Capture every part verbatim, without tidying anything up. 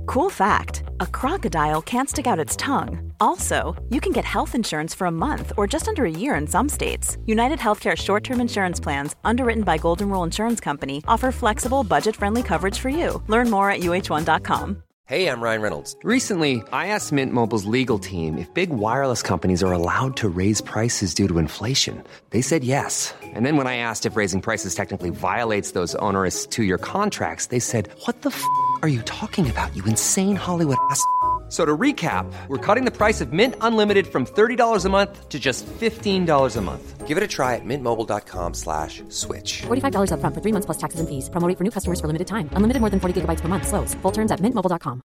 Cool fact, a crocodile can't stick out its tongue. Also, you can get health insurance for a month or just under a year in some states. United Healthcare short-term insurance plans, underwritten by Golden Rule Insurance Company, offer flexible, budget-friendly coverage for you. Learn more at U H one dot com. Hey, I'm Ryan Reynolds. Recently, I asked Mint Mobile's legal team if big wireless companies are allowed to raise prices due to inflation. They said yes. And then when I asked if raising prices technically violates those onerous two-year contracts, they said, what the f*** are you talking about, you insane Hollywood ass f- So to recap, we're cutting the price of Mint Unlimited from thirty dollars a month to just fifteen dollars a month. Give it a try at mintmobile.com slash switch. forty-five dollars up front for three months plus taxes and fees. Promo rate for new customers for limited time. Unlimited more than forty gigabytes per month. Slows full terms at mint mobile dot com.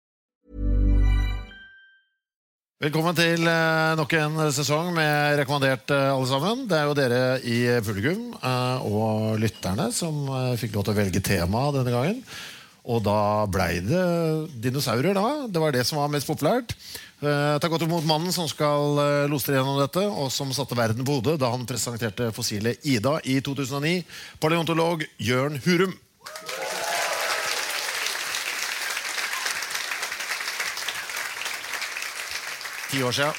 Velkommen til uh, nok en sesong med rekommendert uh, alle sammen. Det er jo dere i publikum uh, og lytterne som uh, fikk lov til å velge tema denne gangen. Og da ble det dinosaurer da. Det var det som var mest populært. Uh, ta godt imot mannen som skal uh, lose dere gjennom dette, og som satte verden på hodet da han presenterte fossile Ida i to tusen og ni. Paleontolog Jørn Hurum. Ti år siden.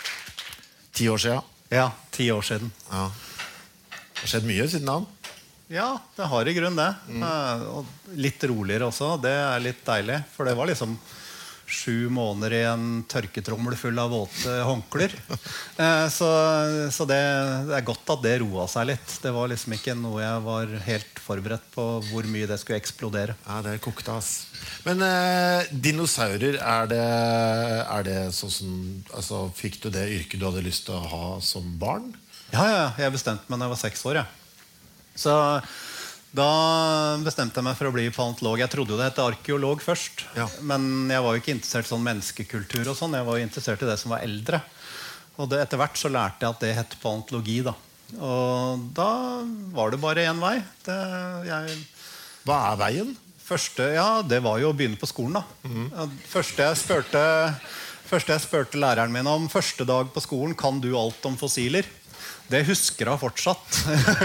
Ti år siden. Ja, ti år siden. Ja. Det har skjedd mye siden da. Ja, det har i grunn det. Mm. Og litt roligere også. Det er litt deilig. For det var liksom sju måneder i en tørketrommel full av våte håndklær. Så, så det, det er godt at det roet seg litt. Det var liksom ikke noe jeg var helt forberedt på hvor mye det skulle eksplodere. Ja, det er kokt, ass. Men eh, dinosaurer, er det, er det sånn som, altså, fikk du det yrket du hadde lyst til å ha som barn? Ja, ja, jeg bestemte meg da jeg var seks år, ja. Så da bestemte jeg meg for å bli paleontolog. Jeg trodde jo det het arkeolog først, ja. Men jeg var jo ikke interessert i sånn menneskekultur og sånn. Jeg var jo interessert i det som var eldre. Og det, etter hvert så lærte jeg at det het paleontologi da. Og da var det bare en vei. Det, jeg... Hva er veien? Første, ja, det var jo å begynne på skolen da. Mm. Første jeg spurte, første jeg spurte læreren min om, første dag på skolen, kan du alt om fossiler? Det husker jeg fortsatt.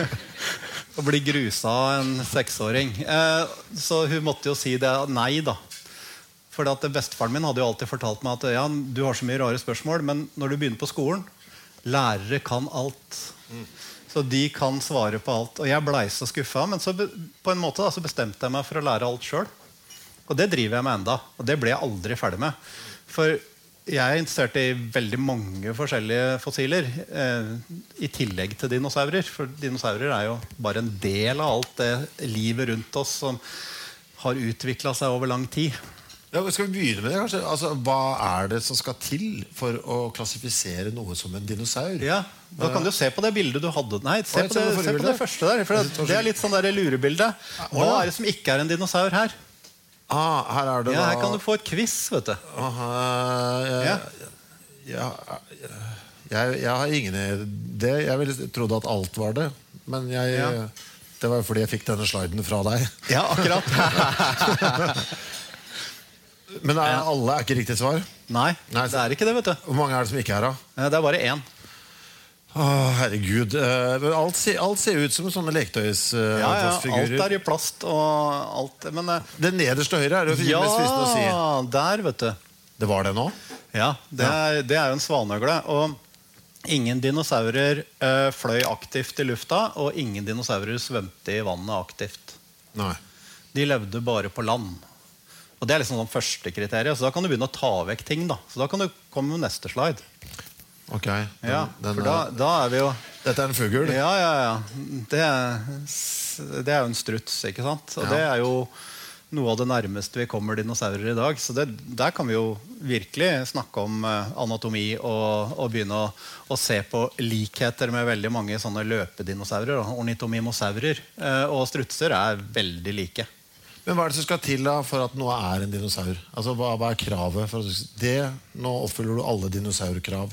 Å bli grusa av en seksåring. Eh, så hun måtte jo si det nei da. For at bestefaren min hadde jo alltid fortalt meg at ja, du har så mye rare spørsmål, men når du begynner på skolen, lærere kan alt. Mm. Så de kan svare på alt. Og jeg ble så skuffet, men så på en måte da, så bestemte jeg meg for å lære alt selv. Og det driver jeg med enda. Og det ble jeg aldri ferdig med. For jeg er interessert i veldig mange forskjellige fossiler, eh, i tillegg til dinosaurer. For dinosaurer er jo bare en del av alt det livet rundt oss som har utviklet seg over lang tid. Ja, skal vi begynne med det, kanskje? Altså, hva er det som skal til for å klassifisere noe som en dinosaur? Ja, da kan du se på det bildet du hadde. Nei, se, på det, se på det første der. For det, det er litt sånn der lurebilde. Hva er det som ikke er en dinosaur her? Ah, her er det ja, da... her kan du få et quiz, vet du. Aha, jeg, ja. Ja, jeg, jeg har ingen idé. Jeg ville trodd at alt var det. Men jeg, ja. Det var fordi jeg fikk denne sliden fra deg. Ja, akkurat. Men er, alle er ikke riktig svar? Nei, Nei, det er ikke det, vet du. Hvor mange er det som ikke er da? Det er bare én. Åh, herregud. Alt ser, alt ser ut som sånne leketøysfigurer. Ja, ja, alt er i plast og alt. Men, det nederste høyre er det ja, mest fristende å si. Ja, der, vet du. Det var det nå? Ja, det er, det er jo en svanøgle. Og ingen dinosaurer uh, fløy aktivt i lufta, og ingen dinosaurer svømte i vannet aktivt. Nei. De levde bare på land. Og det er liksom sånn første kriteriet. Så da kan du begynne å ta vekk ting da. Så da kan du komme med neste slide. Ok, den, ja, den, for da, da er vi jo... Dette er en fugl? Ja, ja, ja. Det er, det er jo en struts, ikke sant? Og ja. Det er jo noe av det nærmeste vi kommer dinosaurer i dag. Så det, der kan vi jo virkelig snakke om anatomi og, og begynne å, å se på likheter med veldig mange sånne løpedinosaurer. Ornitomimosaurer og strutser er veldig like. Men hva er det som skal til da for at noe er en dinosaur? Altså, hva, hva er kravet? For at det, nå oppfyller du alle dinosaurkrav.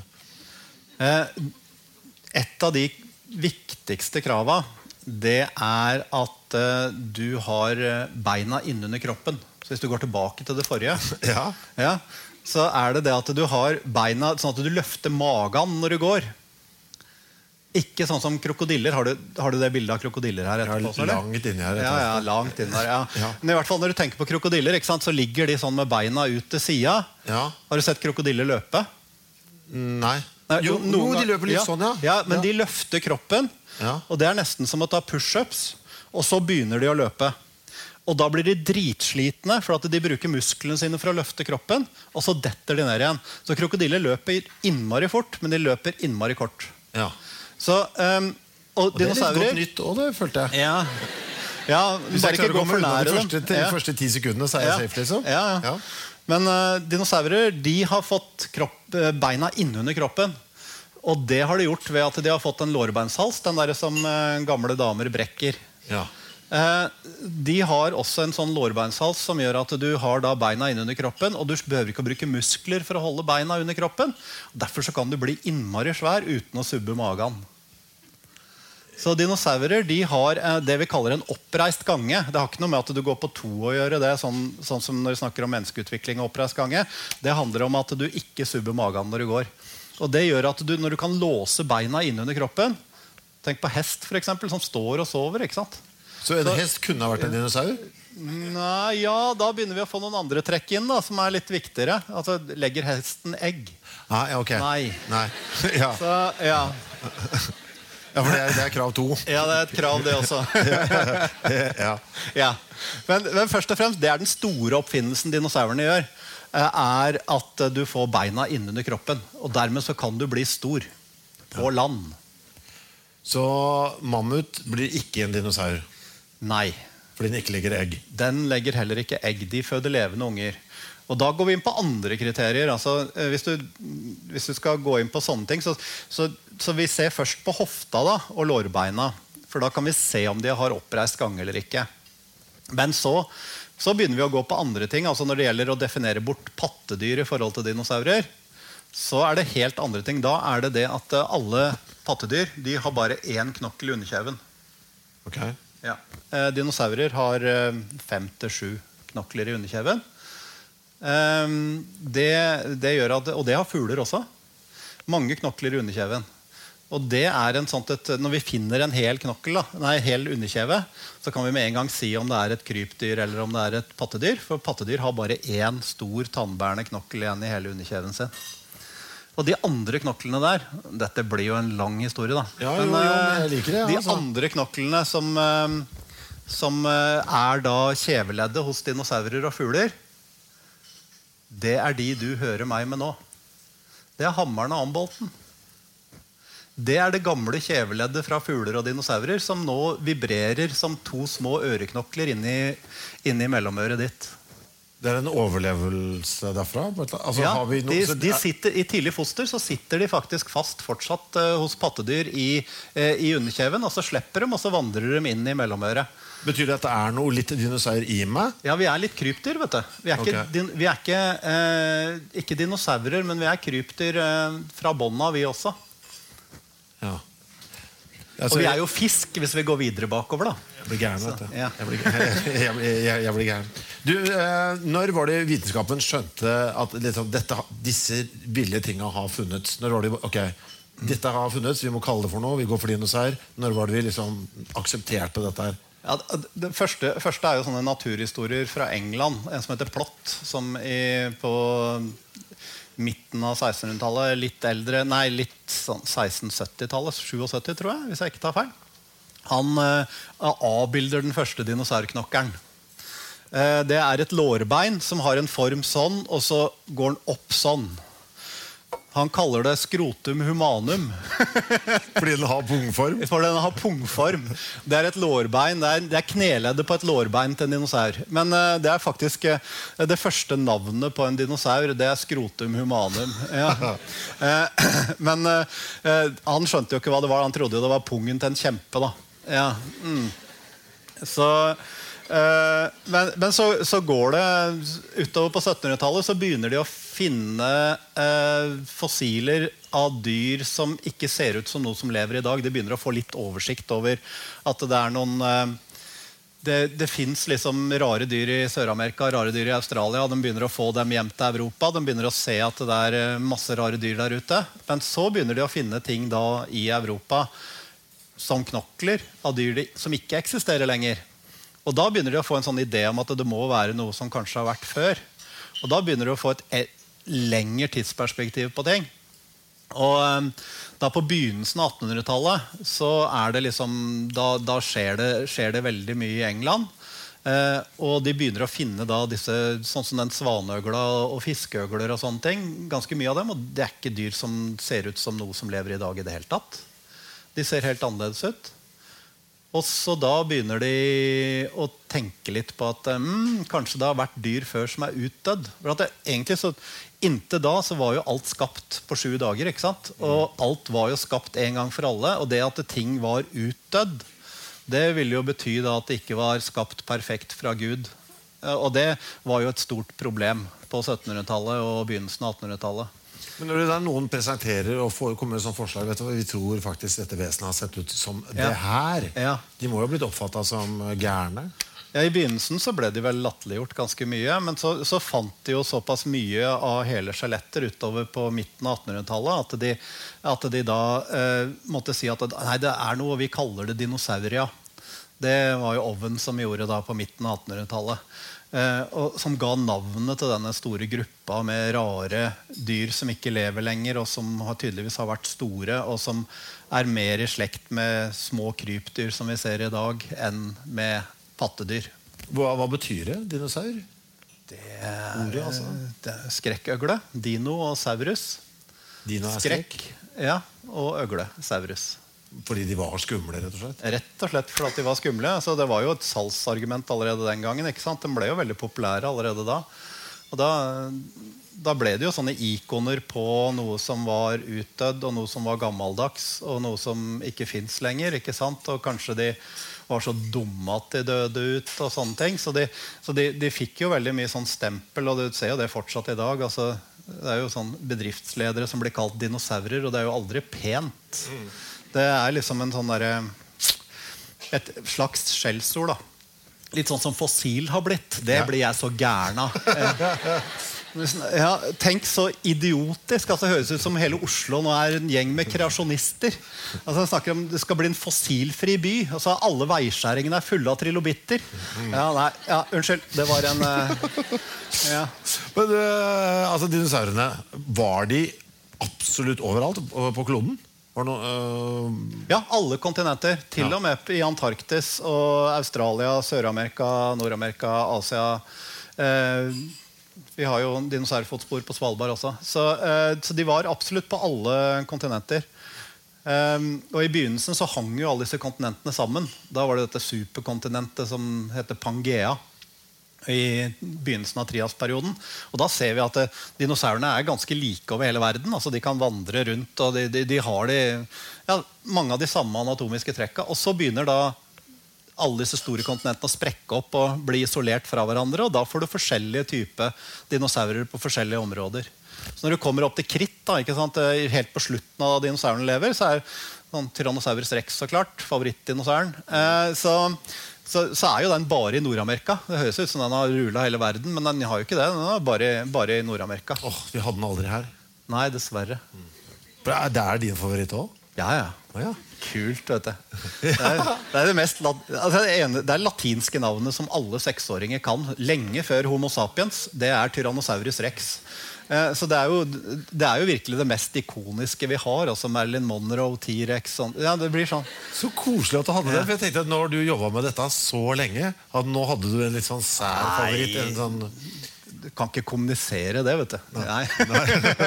Et av de viktigste krava, det er at du har beina innunder kroppen. Så hvis du går tilbake til det forrige, ja. Ja, så er det det at du har beina sånn at du løfter magen når du går. Ikke sånn som krokodiller. Har du, har du det bildet av krokodiller her etterpå? Ja, langt inni her. Ja, ja, langt inni her, ja. Ja. Men i hvert fall når du tenker på krokodiller, ikke sant, så ligger de sånn med beina ut til siden. Ja. Har du sett krokodiller løpe? Nei. Nei, Jo, noen jo, de gang- løper litt ja. sånn, ja. Ja, men Ja. de løfter kroppen, Ja. og det er nesten som å ta push-ups, og så begynner de å løpe. Og da blir de dritslitne, for at de bruker musklene sine for å løfte kroppen, og så detter de ned igjen. Så krokodiller løper innmari fort, men de løper innmari kort. Ja. Så, um, og, Og det er litt dinosaurer... godt nytt også, det følte jeg. Ja, ja Hvis bare jeg ikke klarer å gå komme for unna nære de dem. første, til, Ja. første ti sekundene, så er jeg Ja. safe, liksom. Ja, ja. Men uh, dinosaurer, de har fått kropp, uh, beina innunder kroppen. Og det har de gjort ved at de har fått en lårbeinshals, den der som uh, gamle damer brekker. Ja. Uh, de har også en sånn lårbeinshals som gjør at du har da beina innunder kroppen, og du behøver ikke å bruke muskler for å holde beina under kroppen. Derfor så kan du bli innmari svær uten å subbe magen. Så dinosaurer, de har uh, det vi kaller en oppreist gange. Det har ikke noe med at du går på to å gjøre det, sånn, sånn som når vi snakker om menneskeutvikling og oppreist gange. Det handler om at du ikke subber magen når du går. Og det gjør at du, når du kan låse beina innunder kroppen, tenk på hest for eksempel, som står og sover, ikke sant? Så en hest kunne ha vært en dinosaur? Nei, ja, da begynner vi å få noen andre trekk inn da, som er litt viktigere. Altså, legger hesten egg? Ah, ja, ok. Nei. Nei. Ja. Så, ja. Ja, for det er, det er krav to. Ja, det er et krav det også. Ja. Ja. Men, men først og fremst, det er den store oppfinnelsen dinosaurene gjør, eh, er at du får beina innunder kroppen, og dermed så kan du bli stor på land. Så mammut blir ikke en dinosaur, Nei. fordi den ikke legger egg. Den legger heller ikke egg. De føder levende unger. Og da går vi inn på andre kriterier. Altså, eh, hvis, du, hvis du skal gå inn på sånne ting, så, så, så vi ser først på hofta da, og lårbeina. For da kan vi se om de har oppreist gang eller ikke. Men så, så begynner vi å gå på andre ting. Altså når det gjelder å definere bort pattedyr i forhold til dinosaurer, så er det helt andre ting. Da er det det at eh, alle pattedyr, de har bare én knokkel i underkjeven. Ok. Ja. Eh, dinosaurer har eh, fem til sju knokler i underkjeven. Eh, det, det gjør at, og det har fugler også. Mange knokler i underkjeven. Og det er en sånt et, når vi finner en hel knokkel, da, nei, hel underkjeve, så kan vi med en gang si om det er et krypdyr eller om det er et pattedyr. For pattedyr har bare én stor tannbærende knokkel igjen i hele underkjeven sin. Og de andre knoklene der, dette blir jo en lang historie da. Ja, jo, jo, men jeg liker det, de altså. andre knoklene som, eh, som eh, er da kjeveleddet hos dinosaurer og fugler, det er de du hører meg med nå. Det er hammeren og ambolten. Det er det gamle kjeveleddet fra fugler og dinosaurer som nå vibrerer som to små øreknokler inni, inni mellomøret ditt. Det er en overlevelse derfra? Altså, Ja, har vi noe, de, så- de sitter, I tidlig foster så sitter de faktisk fast fortsatt eh, hos pattedyr i, eh, i underkjeven, og så slipper de, og så vandrer de inn i mellomøret. Betyr det at det er noe litt dinosaur i meg? Ja, vi er litt krypdyr, vet du. Vi er ikke, Ok. din, vi er ikke, eh, ikke dinosaurer, men vi er krypdyr eh, fra bånda, vi også. Ja. Og vi er jo fisk hvis vi går videre bakover, da. Jeg blir gæren, vet du. ja. Jeg blir, jeg, jeg, jeg, jeg blir gæren. Du, eh, når var det vitenskapen skjønte at liksom, dette, disse billige tingene har funnets? Når var det, ok, dette har funnets, vi må kalle det for noe, vi går for dinosaur. Når var det vi liksom aksepterte dette her? Ja, det første, første er jo sånne naturhistorier fra England. En som heter Plott, som i, på midten av sekstenhundretallet, litt eldre, nei, litt sånn seksten sytti-tallet, syttisju tror jeg, hvis jeg ikke tar feil. Han eh, avbilder den første dinosaurknokkelen. Eh, det er et lårbein som har en form sånn, og så går den opp sånn. Han kaller det skrotum humanum. Fordi den har pungform? For den har pungform. Det er et lårbein, det er, det er kneleddet på et lårbein til en dinosaur. Men uh, det er faktisk uh, det første navnet på en dinosaur. Det er skrotum humanum. Ja. uh, men uh, uh, han skjønte jo ikke hva det var. Han trodde jo det var pungen til en kjempe. Da. Ja. Mm. Så... Uh, men men så, så går det utover på syttenhundretallet, så begynner de å finne uh, fossiler av dyr som ikke ser ut som noe som lever i dag. De begynner å få litt oversikt over at det er noen uh, det, det finnes liksom rare dyr i Sør-Amerika, rare dyr i Australia. De begynner å få dem hjem til Europa. De begynner å se at det er masse rare dyr der ute. Men så begynner de å finne ting da i Europa som knokler av dyr som ikke eksisterer lenger. Og da begynner de å få en sånn idé om at det må være noe som kanskje har vært før. Og da begynner de å få et lengre tidsperspektiv på ting. Og da på begynnelsen av attenhundretallet så er det liksom, da, da skjer, det, skjer det veldig mye i England. Eh, og de begynner å finne da disse, sånn som den svaneøgla og fiskeøgler og sånne ting. Ganske mye av dem, og det er ikke dyr som ser ut som noe som lever i dag i det hele tatt. De ser helt annerledes ut. Og så da begynner de å tenke litt på at mm, kanskje det har vært dyr før som er utdødd. For at det, egentlig så, inntil da så var jo alt skapt på sju dager, ikke sant? Og alt var jo skapt en gang for alle. Og det at ting var utdødd, det ville jo bety da at det ikke var skapt perfekt fra Gud. Og det var jo et stort problem på syttenhundretallet og begynnelsen av attenhundretallet. Men når det er noen presenterer og får, kommer med sånn forslag, vet du, vi tror faktisk dette vesenet har sett ut som ja. det her. Ja. De må jo ha blitt oppfattet som gærne. Ja, i begynnelsen så ble de vel latterliggjort ganske mye, men så, så fant de jo såpass mye av hele skjeletter utover på midten av attenhundretallet at de, at de da eh, måtte si at nei, det er noe vi kaller det dinosauria. Det var jo Owen som gjorde da på midten av attenhundretallet. Eh, og som ga navnet til denne store gruppa med rare dyr som ikke lever lenger, og som har tydeligvis har vært store, og som er mer i slekt med små krypdyr som vi ser i dag, enn med pattedyr. Hva, hva betyr det, dinosaur? Det er, Ordet, altså. Det er skrekkøgle. Dino og saurus. Dino er skrekk. Ja, og øgle. Saurus. Fordi de var skumle, rett og slett? Rett og slett fordi de var skumle. Altså, det var jo et salgsargument allerede den gangen. Ikke sant? De ble jo veldig populære allerede da. Og da, da ble det jo sånne ikoner på noe som var utdødd, og noe som var gammeldags, og noe som ikke finnes lenger. Ikke sant? Og kanskje de var så dumme at de døde ut, og sånne ting. Så de, så de, de fikk jo veldig mye sånn stempel, og du ser jo det fortsatt i dag. Altså, det er jo sånn bedriftsledere som blir kalt dinosaurer, og det er jo aldri pent. Mm. Det er liksom en sånn der, et slags skjellsord da. Litt sånn som fossil har blitt. Det blir jeg så gæren av. Ja, tenk så idiotisk. Altså, det høres ut som hele Oslo nå er en gjeng med kreasjonister. Altså, jeg snakker om det skal bli en fossilfri by. Altså, alle veiskjæringene er fulle av trilobitter. Ja, nei, ja, unnskyld. Det var en uh, ja. Men uh, altså, dinosaurene, var de absolutt overalt på kloden? Noe, øh... Ja, alle kontinenter. Til ja. og med i Antarktis og Australia, Sør-Amerika, Nord-Amerika, Asia. Eh, vi har jo dinosaurfotspor på Svalbard også. Så, eh, så de var absolutt på alle kontinenter. Eh, og i begynnelsen så hang jo alle disse kontinentene sammen. Da var det dette superkontinentet som heter Pangea i begynnelsen av triasperioden. Og da ser vi at det, dinosaurene er ganske like over hele verden. Altså, de kan vandre rundt, og de, de, de har de, ja, mange av de samme anatomiske trekka. Og så begynner da alle disse store kontinentene å sprekke opp og bli isolert fra hverandre, og da får du forskjellige typer dinosaurer på forskjellige områder. Så når du kommer opp til kritt, da, ikke sant, helt på slutten av dinosaurene lever, så er sånn, Tyrannosaurus rex så klart, favorittdinosauren. Eh, så Så, så er jo den bare i Nord-Amerika. Det høres ut som den har rullet hele verden, men den har jo ikke det. Den er bare, bare i Nord-Amerika. Åh, vi hadde den aldri her. Nei, dessverre. Mm. Det er din favoritt også? Ja, ja. Oh, ja. Kult, vet du. Det er det, er det, mest, altså det, ene, det er latinske navnet som alle seksåringer kan. Lenge før Homo sapiens. Det er Tyrannosaurus rex. Så det er, jo, det er jo virkelig det mest ikoniske vi har. Altså Marilyn Monroe, T-rex sånn. Ja, det blir sånn. Så koselig at du hadde det. For jeg tenkte at når du jobbet med dette så lenge, at nå hadde du en litt sånn sær favoritt. En sånn... Du kan ikke kommunisere det, vet du. Nei, Nei.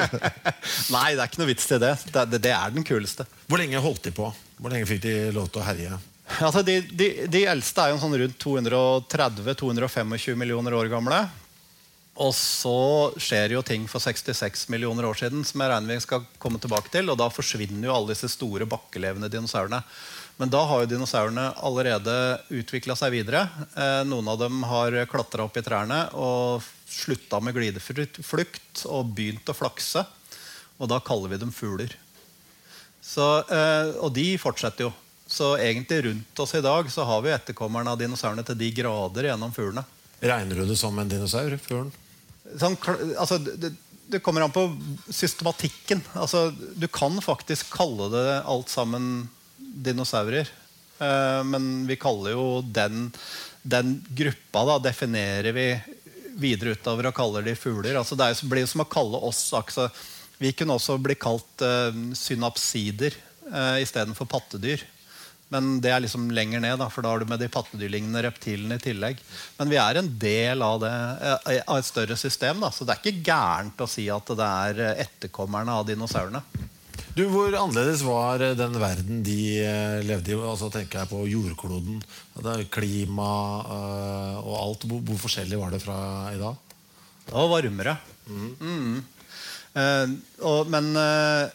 Nei, det er ikke noe vits til det. Det, det. det er den kuleste. Hvor lenge holdt de på? Hvor lenge fikk de lov til å herje? Altså, de, de, de eldste er jo sånn rundt to hundre tretti til to hundre tjuefem millioner år gamle. Og så skjer jo ting for sekstiseks millioner år siden, som jeg regner vi skal komme tilbake til, og da forsvinner jo alle disse store bakkelevende dinosaurene. Men da har jo dinosaurene allerede utviklet seg videre. Eh, noen av dem har klatret opp i trærne og sluttet med glideflukt og begynt å flakse. Og da kaller vi dem fugler. Så, eh, og de fortsetter jo. Så egentlig rundt oss i dag så har vi etterkommerne av dinosaurene til de grader gjennom fuglene. Regner du det som en dinosaur, fuglen? Sånn, altså, det, det kommer an på systematikken. Altså, du kan faktisk kalle det alt sammen dinosaurer. Eh, men vi kaller jo den, den gruppa, da, definerer vi videre utover og kaller de fugler. Altså, det er, blir som å kalle oss altså, vi kunne også bli kalt eh, synapsider eh, i stedet for pattedyr. Men det er liksom lenger ned, da, for da har du med de pattedyrlignende reptilene i tillegg. Men vi er en del av, det, av et større system, da, så det er ikke gærent å si at det er etterkommerne av dinosaurene. Du, hvor annerledes var den verden de levde i? Altså tenker jeg på jordkloden, klima og alt. Hvor, hvor forskjellig var det fra i dag? Det var varmere. Mm. Mm. Uh, og, men... Uh,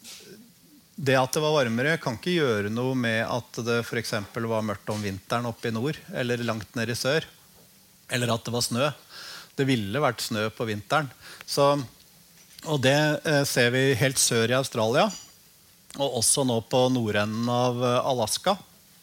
Det at det var varmere kan ikke gjøre noe med at det for eksempel var mørkt om vinteren oppe i nord, eller langt ned i sør, eller at det var snø. Det ville vært snø på vinteren. Så, og det eh, ser vi helt sør i Australia, og også nå på nordenden av Alaska,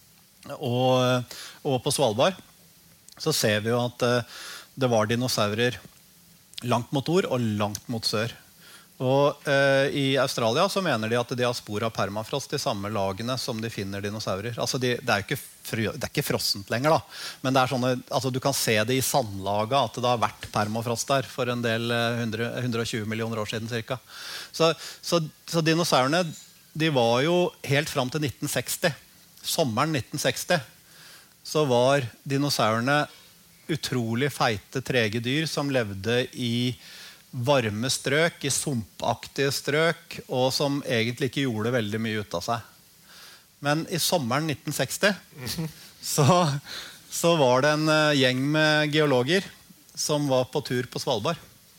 og, og på Svalbard. Så ser vi jo at eh, det var dinosaurer langt mot nord og langt mot sør. Og eh, I Australia så mener de at de har spor av permafrost i samme lagene som de finner dinosaurer. Altså de, det, er jo ikke fri, det er ikke frossent lenger, da. Men det er sånne, altså du kan se det i sandlaget at det har vært permafrost der for en del hundre, hundre og tjue millioner år siden cirka. Så, så, så dinosaurene de var jo helt fram til nitten seksti. Sommeren nitten seksti så var dinosaurene utrolig feite, trege dyr som levde i varme strøk, i sumpaktige strøk, og som egentlig ikke gjorde veldig mye ut av seg. Men i sommeren nitten seksti så, så var det en gjeng med geologer som var på tur på Svalbard.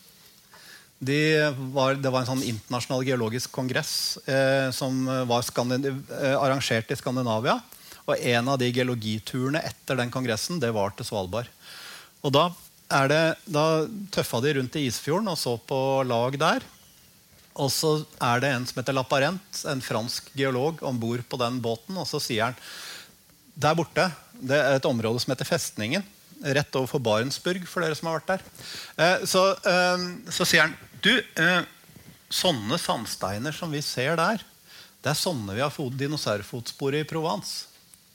De var, det var en sånn internasjonal geologisk kongress eh, som var eh, arrangert i Skandinavia. Og en av de geologiturene etter den kongressen, det var til Svalbard. Og da Er det, da tøffa de rundt i Isfjorden og så på lag der. Og så er det en som heter Laparent, en fransk geolog, ombord på den båten. Og så sier han, der borte, det er et område som heter Festningen, rett overfor Barentsburg, for dere som har vært der. Eh, så, eh, så sier han, du, eh, sånne sandsteiner som vi ser der, det er sånne vi har fått dinosaurfotspor i Provence.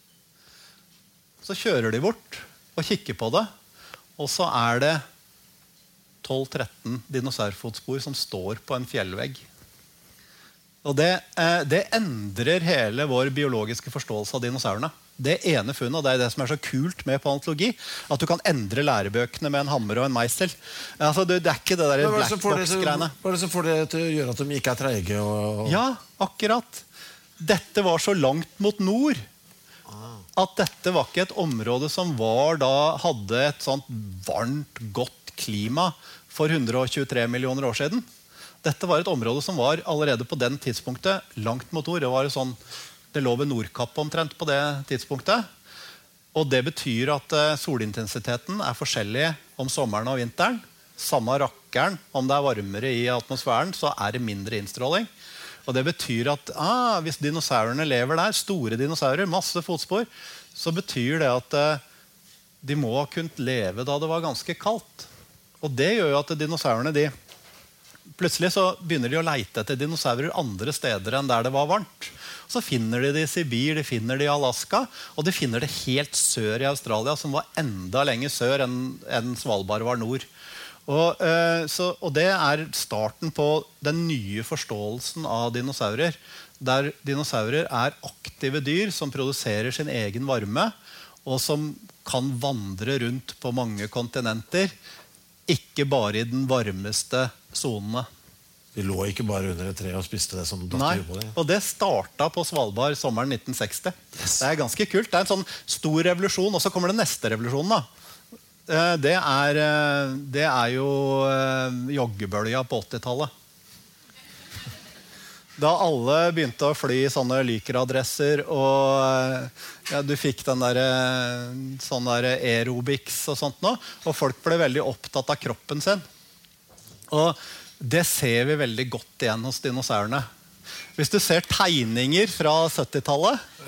Så kjører de bort og kikker på det. Og så er det tolv tretten dinosaurfotspor som står på en fjellvegg. Og det, eh, det endrer hele vår biologiske forståelse av dinosaurene. Det ene funnet, og det er det som er så kult med paleontologi, at du kan endre lærebøkene med en hammer og en meisel. Altså, det, det er ikke det der black box-greiene. Hva er det som får det til å gjøre at de ikke er trege? Og... Ja, akkurat. Dette var så langt mot nord at dette var ikke et område som var da, hadde et sånt varmt, godt klima for hundre og tjuetre millioner år siden. Dette var et område som var allerede på den tidspunktet langt mot nord. Det, var sånn, det lå ved Nordkapp omtrent på det tidspunktet. Og det betyr at solintensiteten er forskjellig om sommeren og vinteren. Samme rakkeren, om det er varmere i atmosfæren, så er det mindre innstråling. Og det betyr at ah, hvis dinosaurene lever der, store dinosaurer, masse fotspor, så betyr det at eh, de må ha kunnet leve da det var ganske kaldt. Og det gjør jo at dinosaurene, de, plutselig så begynner de å leite etter dinosaurer andre steder enn der det var varmt. Så finner de det i Sibir, de finner det i Alaska, og de finner det helt sør i Australia, som var enda lenger sør enn, enn Svalbard var nord. Og, eh, så, og det er starten på den nye forståelsen av dinosaurer, der dinosaurer er aktive dyr som produserer sin egen varme, og som kan vandre rundt på mange kontinenter, ikke bare i den varmeste zonene. De lå ikke bare under et tre og spiste det som datt Nei, på det. Og det startet på Svalbard sommeren nitten seksti. Yes. Det er ganske kult. Det er en sånn stor revolusjon, og så kommer den neste revolusjonen da. Det er, det er jo joggebølja på åttitallet. Da alle begynte å fly i sånne lykeradresser, og ja, du fikk den der, sånn der aerobics og sånt nå, og folk ble veldig opptatt av kroppen sin. Og det ser vi veldig godt igjen hos dinosaurene. Hvis du ser tegninger fra syttitallet,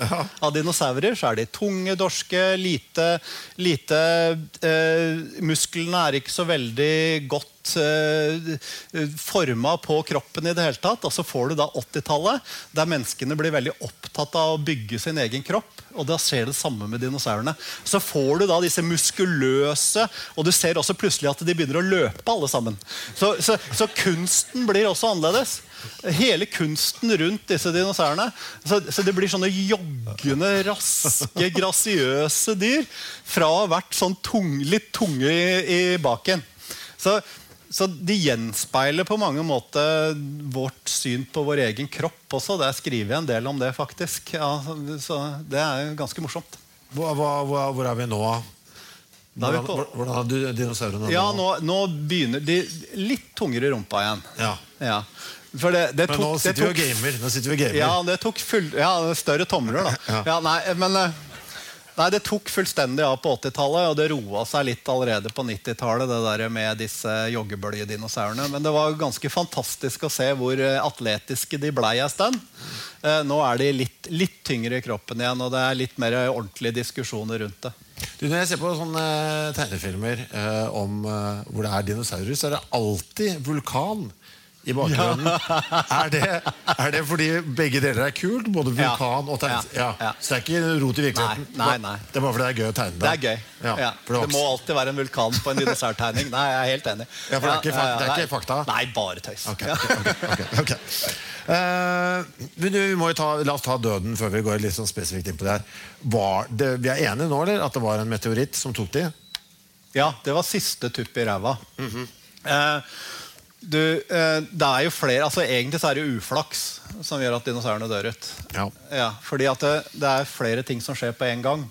ja. av dinosaurer, så er de tunge, dorske, lite, lite eh, musklene er ikke så veldig godt eh, formet på kroppen i det hele tatt. Og så får du da åttitallet, der menneskene blir veldig opptatt av å bygge sin egen kropp. Og da skjer det samme med dinosaurene. Så får du da disse muskuløse, og du ser også plutselig at de begynner å løpe alle sammen. Så, så, så kunsten blir også annerledes. Hele kunsten rundt disse dinosaurene. Så, så det blir sånne joggende, raske, grasiøse dyr fra å ha vært sånn tung, litt tunge i, i baken. Så Så de gjenspeiler på mange måter vårt syn på vår egen kropp også. Der skriver jeg en del om det, faktisk. Ja, så det er ganske morsomt. Hvor, hvor, hvor er vi nå? Hvordan, på, hvordan er dinosaurene ja, nå? Nå begynner de litt tungere i rumpa igjen. Ja. Ja. For det, det tok, men nå sitter vi og gamer. Nå sitter vi og gamer. Ja, det tok full, ja, større tomler da. Ja. Ja, nei, men... Nei, det tok fullstendig av på åttitallet, og det roet seg litt allerede på nittitallet, det der med disse joggebølgedinosaurene. Men det var ganske fantastisk å se hvor atletiske de ble i stedet. Eh, nå er de litt, litt tyngre i kroppen igjen, og det er litt mer ordentlige diskusjoner rundt det. Du, når jeg ser på sånne tegnefilmer eh, om eh, hvor det er dinosaurer, så er det alltid vulkan i bakgrunnen. Ja. er, det, er det fordi begge deler er kult? Både vulkan ja. og tegn? Ja. Ja. Så det er ikke rot i virkeligheten? Nei, nei, nei. Det er bare fordi det er gøy å tegne det? Det er gøy. Ja. Ja. Det, det må alltid være en vulkan på en dinosaurtegning. Nei, jeg er helt enig. Ja, for det er ikke, fak det er ikke fakta? Nei, bare tøys. Okay, okay, okay, okay. Uh, vi, må ta, la oss ta døden før vi går litt sånn spesifikt inn på det her. Var det, vi er enige nå, eller? At det var en meteoritt som tok de? Ja, det var siste tupp i ræva. Mm-hmm. uh, Du, det er jo flere, altså egentlig så er det jo uflaks som gjør at dinosaurene dør ut. Ja. Ja, fordi at det, det er flere ting som skjer på en gang.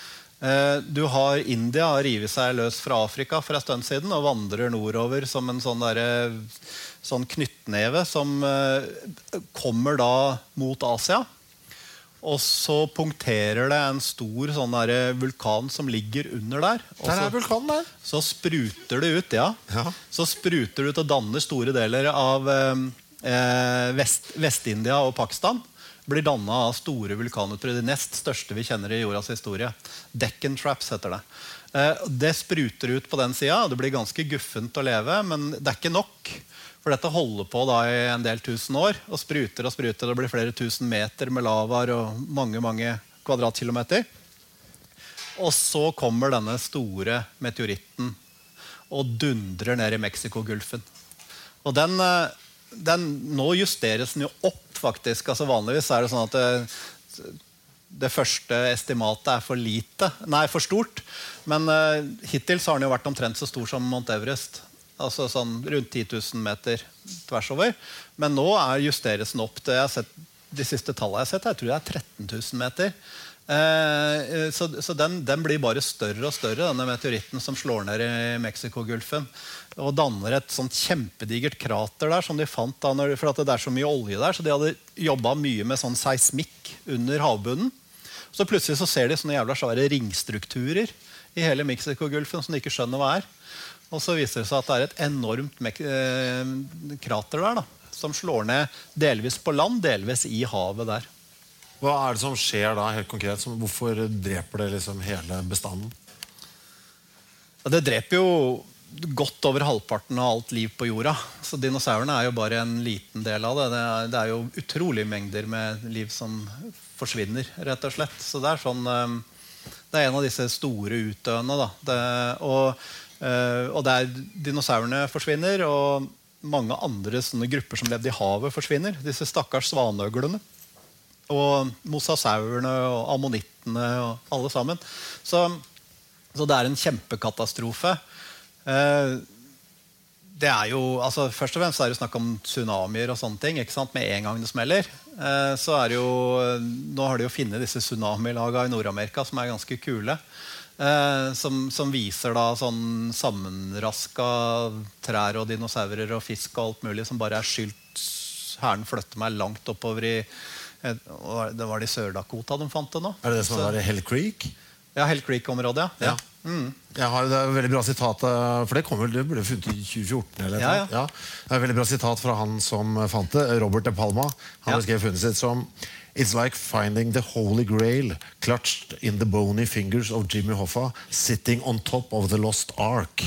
Du har India rivet seg løs fra Afrika for en stund siden og vandrer nordover som en sånn, der, sånn knyttneve som kommer da mot Asia. Og så punkterer det en stor sånn der vulkan som ligger under der. Og der er vulkanen der. Så spruter det ut, ja. ja. Så spruter det ut og danner store deler av eh, Vest, Vest-India og Pakistan. Blir dannet av store vulkanutbrudd. De nest største vi kjenner i jordas historie. Deccan Traps heter det. Eh, det spruter ut på den siden. Det blir ganske guffent å leve, men det er ikke nok. For dette holder på da i en del tusen år, og spruter og spruter. Det blir flere tusen meter med lavaer og mange, mange kvadratkilometer. Og så kommer denne store meteoritten og dundrer ned i Mexiko-gulfen. Og den, den, nå justeres den jo opp, faktisk. Altså vanligvis er det sånn at det, det første estimatet er for lite, nei, for stort. Men uh, hittil så har den jo vært omtrent så stor som Mount Everest. Altså sånn rundt ti tusen meter tvers over. Men nå er justeres den opp. Det jeg har sett, de siste tallene jeg har sett, jeg tror det er tretten tusen meter. Eh, så så den, den blir bare større og større, denne meteoritten som slår ned i Mexiko-gulfen. Og danner et sånt kjempedigert krater der, som de fant da, når, for at det er så mye olje der. Så de hadde jobbet mye med sånn seismikk under havbunnen. Så plutselig så ser de sånne jævla svære ringstrukturer i hele Mexiko-gulfen som de ikke skjønner hva er. Og så viser det seg at det er et enormt eh, krater der da, som slår ned delvis på land, delvis i havet der. Hva er det som skjer da, helt konkret? Som, hvorfor dreper det liksom hele bestanden? Ja, det dreper jo godt over halvparten av alt liv på jorda. Så dinosaurene er jo bare en liten del av det. Det er, det er jo utrolig mengder med liv som forsvinner, rett og slett. Så det er sånn, det er en av disse store utdøende da. Det, og Uh, og der dinosaurene forsvinner, og mange andre sånne grupper som levde i havet forsvinner. Disse stakkars svanøglene. Og mosasaurene og ammonittene og alle sammen. Så, så det er en kjempekatastrofe. Uh, det er jo, altså først og fremst er det snakk om tsunamier og sånne ting, ikke sant? Med en gang det smeller. Uh, så er det jo, nå har de jo funnet disse tsunamilaga i Nord-Amerika som er ganske kule. Eh, som, som viser da sånn sammenraska trær og dinosaurer og fisk og alt mulig som bare er skylt. Herren flytter meg langt oppover i eh, det var det i Sør-Dakota de fant det nå. Er det det som var i Hell Creek? Ja, Hell Creek-området, ja. Ja. Mm. Jeg har det er et veldig bra sitat, for det kom vel, det ble funnet i tjue fjorten eller ja, ja. Ja. Det er et veldig bra sitat fra han som fant det, Robert De Palma. Han ja. beskrev funnet sitt som: It's like finding the holy grail clutched in the bony fingers of Jimmy Hoffa sitting on top of the lost ark.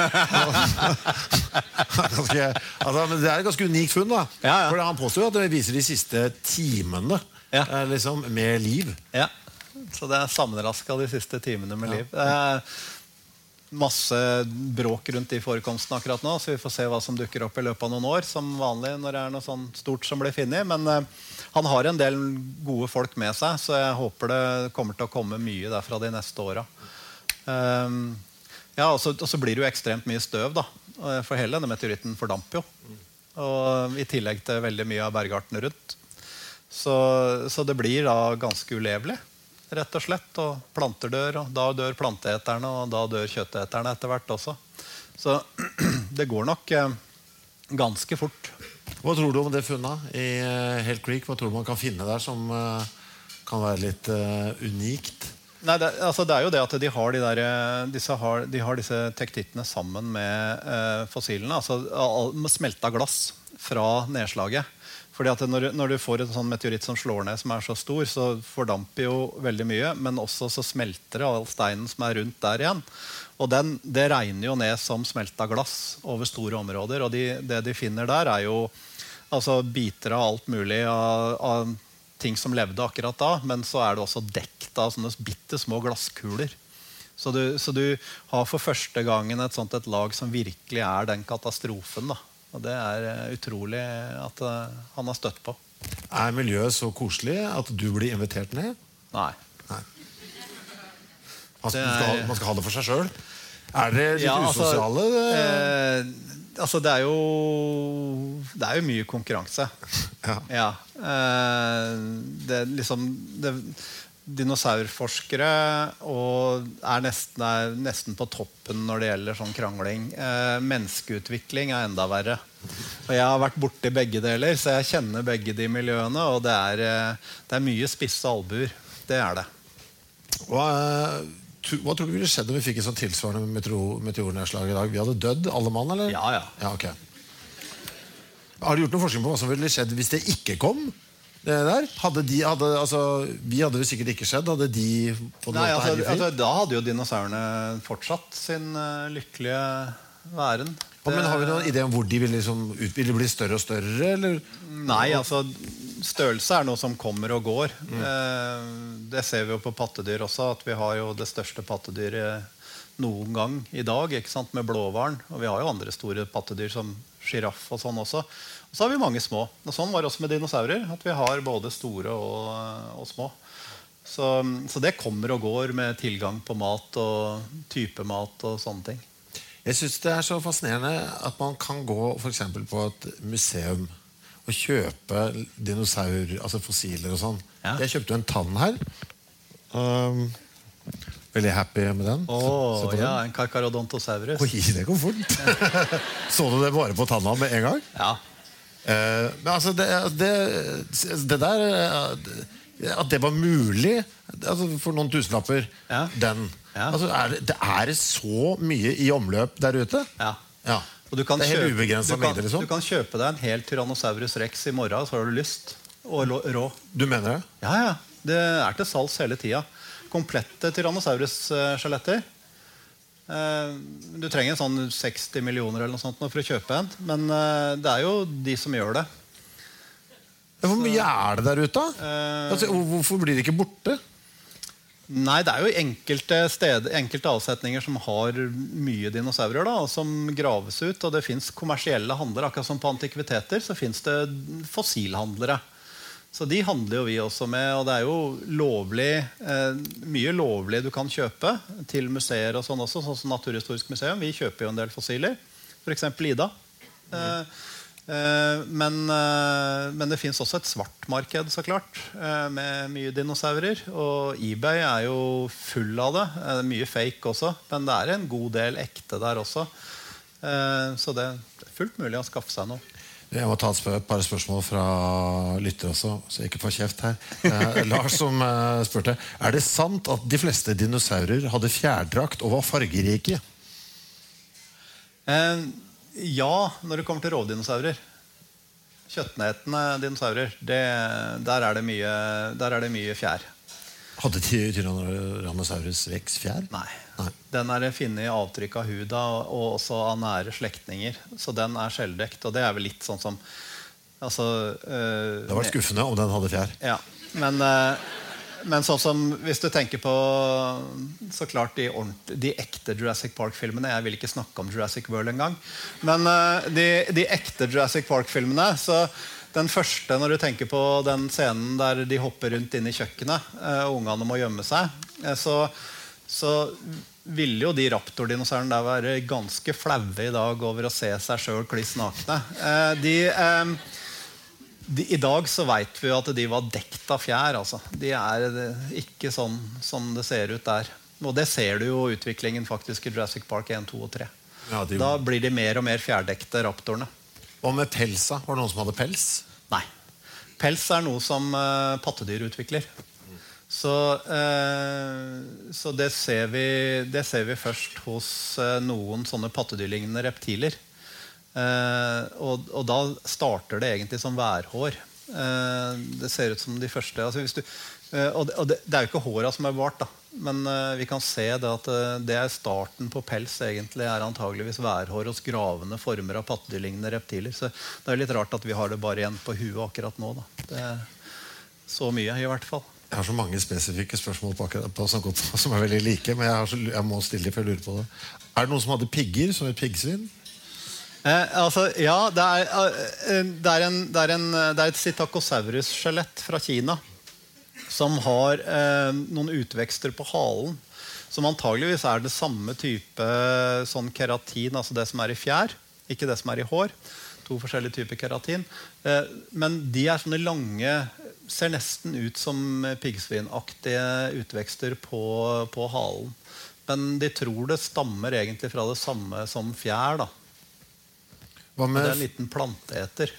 ganske, altså, men det er et ganske unikt funn da. Ja, ja. For han påstår at det viser de siste timene ja. eh, liksom, med liv. Ja, så det er sammenrasket de siste timene med liv. Ja. Eh, masse bråk rundt de forekomstene akkurat nå, så vi får se hva som dukker opp i løpet av noen år, som vanlig når det er noe sånn stort som blir finnet. Men eh, han har en del gode folk med seg, så jeg håper det kommer til å komme mye derfra de neste åra. Um, ja, og så, og så blir det jo ekstremt mye støv, da. For hele denne meteoritten fordamper jo. Og i tillegg til veldig mye av bergarten rundt. Så, så det blir da ganske ulevelig, rett og slett. Og planter dør, og da dør planteeterne, og da dør kjøtteterne etter hvert også. Så det går nok eh, ganske fort. Hva tror du om det funnet i uh, Hell Creek? Hva tror du man kan finne der som uh, kan være litt uh, unikt? Nei, det, altså det er jo det at de har, de der, disse, har, de har disse tektittene sammen med eh, fossilene. Altså all, med smelta glass fra nedslaget. Fordi at når, når du får en sånn meteoritt som slår ned, som er så stor, så fordamper jo veldig mye, men også så smelter det all steinen som er rundt der igjen. Og den, det regner jo ned som smelta glass over store områder, og de, det de finner der er jo altså, biter av alt mulig av, av ting som levde akkurat da, men så er det også dekt av sånne bitte små glasskuler. Så du, så du har for første gangen et sånt et lag som virkelig er den katastrofen da. Og det er utrolig at uh, han har støtt på. Er miljøet så koselig at du blir invitert ned? Nei. Nei. Altså, er... man, skal ha, man skal ha det for seg selv. Er det litt ja, altså, usosiale? Eh, altså, det er jo det er jo mye konkurranse. Ja. Ja. Eh, det er liksom det, dinosaurforskere og er nesten, er nesten på toppen når det gjelder sånn krangling. Eh, menneskeutvikling er enda verre. Og jeg har vært borti begge deler, så jeg kjenner begge de miljøene, og det er, det er mye spisse albuer. Det er det. Hva, hva tror du ville skjedd om vi fikk et sånn tilsvarende meteor, meteornedslag i dag? Vi hadde dødd, alle mann, eller? Ja, ja. Ja, okay. Har du gjort noen forskning på hva som ville skjedd hvis det ikke kom? Det der? Hadde de, hadde, altså, vi hadde jo sikkert ikke skjedd. Hadde de fått Nei, altså, lov til altså, da hadde jo dinosaurene fortsatt sin uh, lykkelige væren. Det... Men har vi noen idé om hvor de ville, liksom, ut, ville bli større og større? Eller? Nei, altså størrelse er noe som kommer og går. Mm. Eh, det ser vi jo på pattedyr også, at vi har jo det største pattedyret noen gang i dag, ikke sant, med blåhvalen. Og vi har jo andre store pattedyr som giraff og sånn også. Og så har vi mange små. Og sånn var det også med dinosaurer, at vi har både store og, og små. Så, så det kommer og går med tilgang på mat og type mat og sånne ting. Jeg synes det er så fascinerende at man kan gå for eksempel på et museum og kjøpe dinosaur, altså fossiler og sånn. Ja. Jeg kjøpte en tann her. Um, veldig happy med den. Åh, oh, ja, en Carcharodontosaurus. Oi, det går fort. Så du det bare på tanna med en gang? Ja. Uh, men altså, det, det, det der at det var mulig altså for noen tusenlapper, ja. Den ja. Altså, er det, det er så mye i omløp der ute. Ja, ja. Og du kan det er helt kjøpe, ubegrenset du kan, mengde liksom. Du kan kjøpe deg en hel Tyrannosaurus Rex i morgen, så har du lyst. Og rå. Du mener det? Ja, ja. Det er til salgs hele tida. Komplette Tyrannosaurus-skjeletter. Du trenger en sånn seksti millioner eller noe sånt for å kjøpe en. Men det er jo de som gjør det. Hvor mye er det der ute? Altså, hvorfor blir det ikke borte? Nei, det er jo enkelte steder, enkelte avsetninger som har mye dinosaurer da, og som graves ut. Og det finnes kommersielle handlere. Akkurat som på antikviteter så finnes det fossilhandlere. Så de handler jo vi også med, og det er jo lovlig, eh, mye lovlig du kan kjøpe til museer og sånn også, sånn som Naturhistorisk museum. Vi kjøper jo en del fossiler, for eksempel Ida. Eh, eh, men, eh, men det finnes også et svartmarked, så klart, eh, med mye dinosaurer. Og eBay er jo full av det. Det er mye fake også, men det er en god del ekte der også. Eh, så det er fullt mulig å skaffe seg noe. Jeg må ta et par spørsmål fra lytter også, så jeg ikke får kjeft her. Eh, Lars som eh, spurte, er det sant at de fleste dinosaurer hadde fjærdrakt og var fargerike? Eh, ja, når det kommer til rovdinosaurer. kjøttnetende dinosaurer, det, der, er det mye, der er det mye fjær. Hadde Tyrannosaurus rex fjær? Nei. Nei. Den er finnet i avtrykk av huda og også av nære slektninger. Så den er skjelldekt, og det er vel litt sånn som altså, øh, det var skuffende om den hadde fjær. Ja, men, øh, men sånn som hvis du tenker på så klart de, de ekte Jurassic Park-filmene. Jeg vil ikke snakke om Jurassic World en gang, men øh, de, de ekte Jurassic Park-filmene, så den første, når du tenker på den scenen der de hopper rundt inn i kjøkkenet eh, og ungene må gjemme seg, eh, så, så ville jo de raptordinosaurene der være ganske flaue i dag over å se seg selv kliss nakne. Eh, de, eh, de, I dag så vet vi jo at de var dekt av fjær. Altså. De er ikke sånn som det ser ut der. Og det ser du jo utviklingen faktisk i Jurassic Park en, to og tre. Ja, de... Da blir de mer og mer fjærdekte raptorene. Hva med pelsa? Var det noen som hadde pels? Nei. Pels er noe som uh, pattedyr utvikler. Så, uh, så det, ser vi, det ser vi først hos uh, noen sånne pattedyrlignende reptiler. Uh, og, og da starter det egentlig som værhår. Uh, det ser ut som de første altså hvis du, uh, og, det, og det, det er jo ikke håret som er bevart, da. Men uh, vi kan se det at uh, det er starten på pels egentlig er antageligvis værhår hos gravende former av pattedyrlignende reptiler. Så det er litt rart at vi har det bare igjen på huet akkurat nå. Da. Det er så mye i hvert fall. Jeg har så mange spesifikke spørsmål på akkurat på, som, som er veldig like, men jeg, har så, jeg må stille dem for jeg lurer på det. Er det noen som hadde pigger som et piggsvin? Eh, altså, ja, det er, uh, det er, en, det er, en, det er et Psittacosaurus-skjelett fra Kina som har eh, noen utvekster på halen som antageligvis er det samme type sånn keratin, altså det som er i fjær, ikke det som er i hår. To forskjellige typer keratin. Eh, men de er sånne lange, ser nesten ut som piggsvinaktige utvekster på, på halen. Men de tror det stammer egentlig fra det samme som fjær, da. Hva med... Det er en liten planteeter.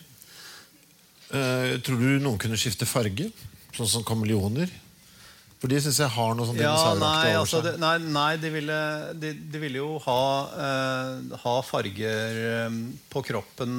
Eh, tror du noen kunne skifte farge? Sånn som kameleoner? For de synes jeg har noe sånn ja, dinosauraktig nei, over altså, seg. det, nei, nei de, ville, de, de ville jo ha, eh, ha farger eh, på kroppen.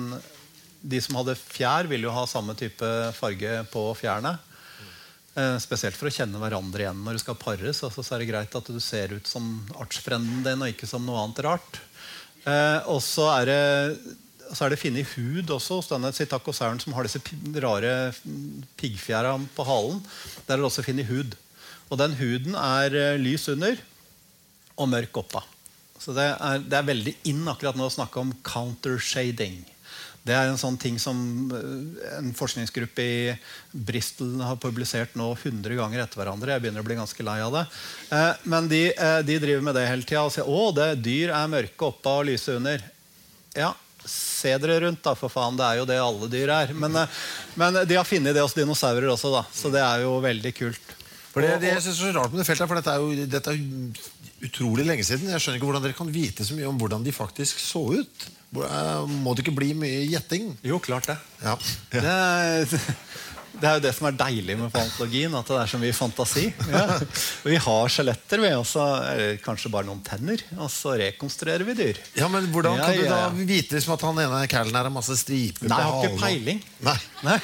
De som hadde fjær, ville jo ha samme type farge på fjærene. Eh, spesielt for å kjenne hverandre igjen når du skal pares. Altså, så er det greit at du ser ut som artsfrenden din og ikke som noe annet rart. Eh, og så er det Så er det funnet hud også hos denne Psittacosauren som har disse rare piggfjæra på halen. Der er det også funnet hud. Og den huden er lys under og mørk oppå. Så det er, det er veldig inn akkurat nå å snakke om countershading. Det er en sånn ting som en forskningsgruppe i Bristol har publisert nå hundre ganger etter hverandre. Jeg begynner å bli ganske lei av det. Men de, de driver med det hele tida og sier å, det dyr er mørke oppå og lyse under. Ja, se dere rundt da, for faen, det er jo det alle dyr er. Men, men de har funnet det hos dinosaurer også, da. Så det er jo veldig kult. For det, det jeg synes er så rart med det feltet, for dette er jo dette er utrolig lenge siden. Jeg skjønner ikke hvordan dere kan vite så mye om hvordan de faktisk så ut. Må det ikke bli mye gjetting? Jo, klart det. Ja. Ja. Det er... Det er jo det som er deilig med paleontologien, at det er så mye fantasi. Ja. Vi har skjeletter, vi også, eller kanskje bare noen tenner, og så rekonstruerer vi dyr. Ja, men hvordan ja, kan du ja. da vite liksom at han ene kælen her har masse striper Nei, på jeg har ikke halen? peiling. Nei. Nei.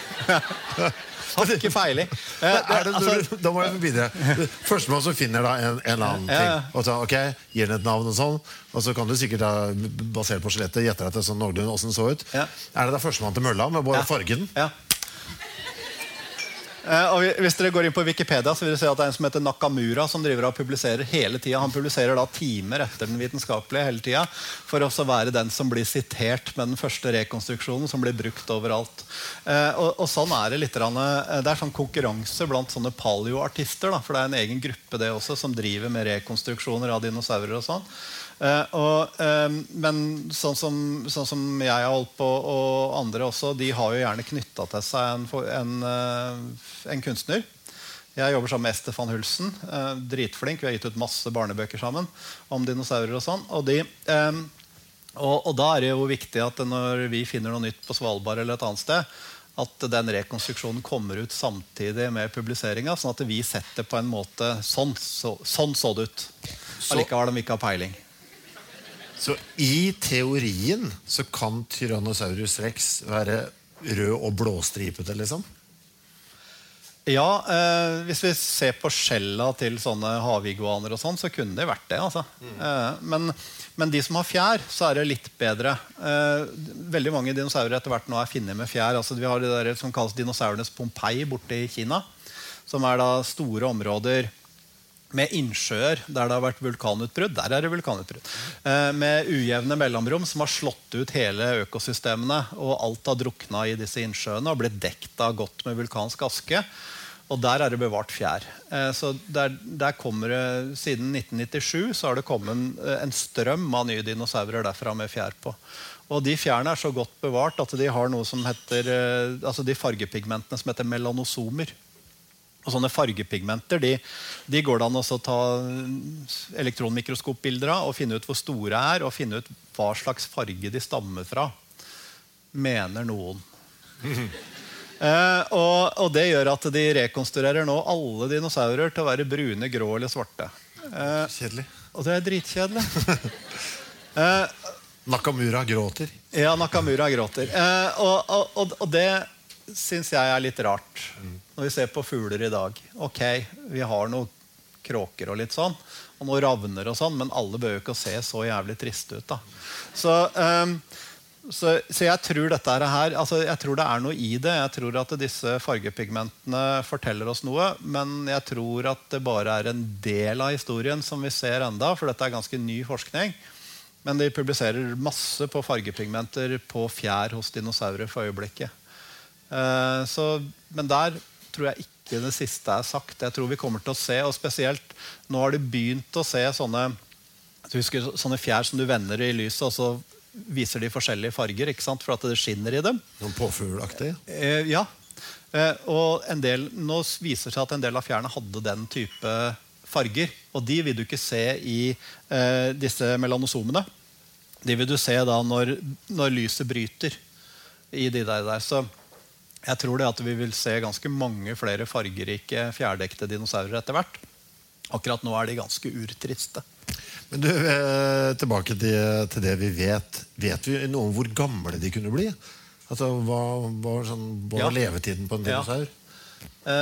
Har ikke peiling. Eh, er det, altså, da må jeg videre. Førstemann som finner da en, en eller annen ja, ja. ting, og så, ok, gir den et navn og sånn, og så kan du sikkert da, basert på skjelettet, gjette deg til sånn noenlunde hvordan den så ut. Ja. Er det da førstemann til mølla med bare ja. fargen? Ja. Uh, og hvis dere går inn på Wikipedia, så vil dere se at det er en som heter Nakamura som driver og publiserer hele tiden. Han publiserer da timer etter den vitenskapelige hele tiden for å være den som blir sitert med den første rekonstruksjonen som blir brukt overalt. Uh, og, og sånn er det litt. Uh, det er sånn konkurranse blant sånne paleoartister, da, for det er en egen gruppe det også som driver med rekonstruksjoner av dinosaurer og sånn. Uh, og, uh, men sånn som, sånn som jeg har holdt på, og andre også, de har jo gjerne knyttet til seg en, en, uh, en kunstner. Jeg jobber sammen med Estefan Hulsen, uh, dritflink. Vi har gitt ut masse barnebøker sammen om dinosaurer og sånn. Og, de, um, og, og da er det jo viktig at når vi finner noe nytt på Svalbard eller et annet sted, at den rekonstruksjonen kommer ut samtidig med publiseringen, sånn at vi setter på en måte sånn så, sånn så det ut. Allikevel de ikke har peiling. Så i teorien så kan Tyrannosaurus rex være rød og blåstripete, liksom? Ja, eh, hvis vi ser på skjella til sånne haviguaner og sånn, så kunne det vært det, altså. Mm. Eh, men, men de som har fjær, så er det litt bedre. Eh, veldig mange dinosaurer etter hvert nå er finnet med fjær. Altså, vi har det der som kalles dinosaurenes Pompeii borte i Kina, som er da store områder med innsjøer der det har vært vulkanutbrudd. Der er det vulkanutbrudd. Eh, med ujevne mellomrom som har slått ut hele økosystemene, og alt har drukna i disse innsjøene og blitt dekt av godt med vulkansk aske. Og der er det bevart fjær. Eh, så der, der kommer det, siden nitten nittisju så har det kommet en strøm av nye dinosaurer derfra med fjær på. Og de fjærene er så godt bevart at de har noe som heter, eh, altså de fargepigmentene som heter melanosomer. Og sånne fargepigmenter de, de går det an å ta elektronmikroskopbilder av og finne ut hvor store er, og finne ut hva slags farge de stammer fra, mener noen. eh, og, og det gjør at de rekonstruerer nå alle dinosaurer til å være brune, grå eller svarte. Eh, Kjedelig. Og det er dritkjedelig. eh, Nakamura gråter. Ja, Nakamura gråter. Eh, og, og, og det synes jeg er litt rart når vi ser på fugler i dag. Ok, vi har noen kråker og litt sånn, og noen ravner og sånn, men alle bør jo ikke se så jævlig triste ut da. Så, um, så, så jeg tror dette her, altså jeg tror det er noe i det. Jeg tror at disse fargepigmentene forteller oss noe, men jeg tror at det bare er en del av historien som vi ser enda, for dette er ganske ny forskning. Men de publiserer masse på fargepigmenter på fjær hos dinosaurer for øyeblikket. Uh, så, men der tror jeg ikke det siste er sagt. Jeg tror vi kommer til å se, og spesielt nå har de begynt å se sånne, du husker, sånne fjær som du vender i lyset, og så viser de forskjellige farger, ikke sant? For at det skinner i dem. Noen påfuglaktig? Uh, ja. Uh, og en del, nå viser det seg at en del av fjærene hadde den type farger, og de vil du ikke se i uh, disse melanosomene. De vil du se da når, når lyset bryter i de der der. Så jeg tror det at vi vil se ganske mange flere fargerike fjærdekte dinosaurer etter hvert. Akkurat nå er de ganske urtriste. Men du, eh, tilbake til, til det vi vet. Vet vi noe om hvor gamle de kunne bli? Altså, hva, hva, sånn, hva Ja. var levetiden på en dinosaur? Ja.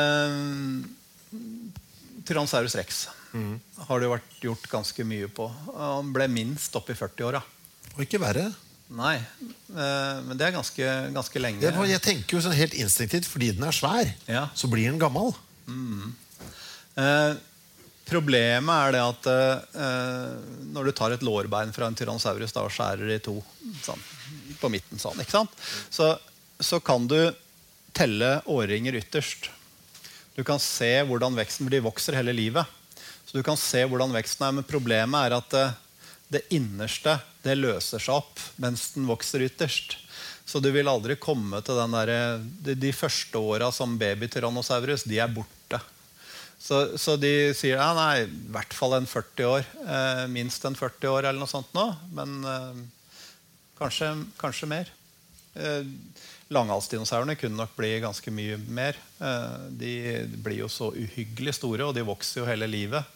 Eh, Tyrannosaurus rex mm. har det jo vært gjort ganske mye på. Han ble minst opp i førti-åra. Og ikke verre. Nei, eh, men det er ganske, ganske lenge. Det var, jeg tenker jo sånn helt instinktivt, fordi den er svær, Ja. så blir den gammel. Mm. Eh, problemet er det at eh, når du tar et lårbein fra en tyrannosaurus da, og skjærer i to sånn, på midten sånn, ikke sant? Så, så kan du telle årringer ytterst. Du kan se hvordan veksten blir. De vokser hele livet. Så du kan se hvordan veksten er, men problemet er at eh, det innerste det løser seg opp mens den vokser ytterst. Så du vil aldri komme til den der, de, de første åra som baby-tyrannosaurus, de er borte. Så, så de sier ja, nei, i hvert fall en førti år, eh, minst en førti år eller noe sånt nå, men eh, kanskje, kanskje mer. Eh, Langhalsdinosaurene kunne nok bli ganske mye mer. Eh, de blir jo så uhyggelig store, og de vokser jo hele livet.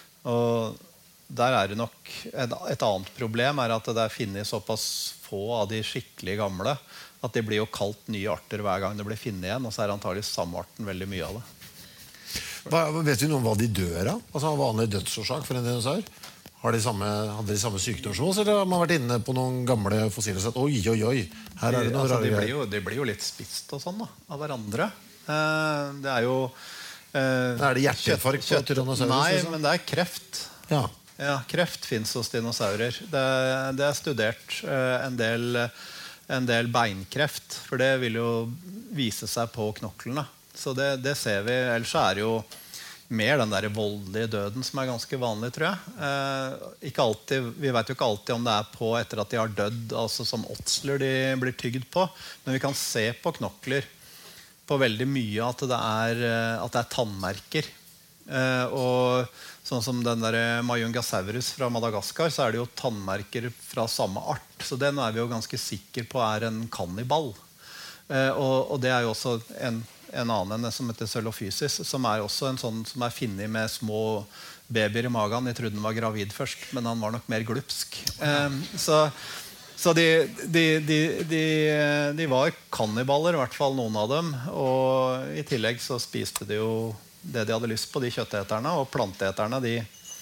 Og der er det nok et, et annet problem er at det er funnet såpass få av de skikkelig gamle at de blir jo kalt nye arter hver gang det blir funnet igjen, og så er det antagelig samme arten veldig mye av det. Hva, vet vi noe om hva de dør av? Altså vanlig dødsårsak for en dinosaur? Har de samme, hadde de samme sykdomsmål, eller har man vært inne på noen gamle fossiler og sagt, oi, oi, oi, her er det noe altså, rare de, blir greier. jo, de blir jo litt spist og sånn da, av hverandre. Eh, det er jo eh, Er det hjerteinfarkt på Tyrannosaurus? Nei, liksom? men det er kreft. Ja. Ja, kreft finnes hos dinosaurer. Det, det er studert eh, en, del, en del beinkreft, for det vil jo vise seg på knoklene. Så det, det ser vi. Ellers er det jo mer den der voldelige døden som er ganske vanlig, tror jeg. Eh, ikke alltid, vi vet jo ikke alltid om det er på etter at de har dødd, altså som åtsler de blir tygd på, men vi kan se på knokler på veldig mye at det er, at det er tannmerker. Eh, og sånn som den der Mayungasaurus fra Madagaskar, så er det jo tannmerker fra samme art. Så den er vi jo ganske sikre på er en kannibal. Eh, og, og det er jo også en, en annen som heter Coelophysis, som er også en sånn som er funnet med små babyer i magen. Jeg trodde den var gravid først, men han var nok mer glupsk. Eh, så Så de, de, de, de, de var kannibaler, I hvert fall noen av dem. Og I tillegg så spiste de jo det de hadde lyst på, de kjøtteterne. Og planteeterne, de,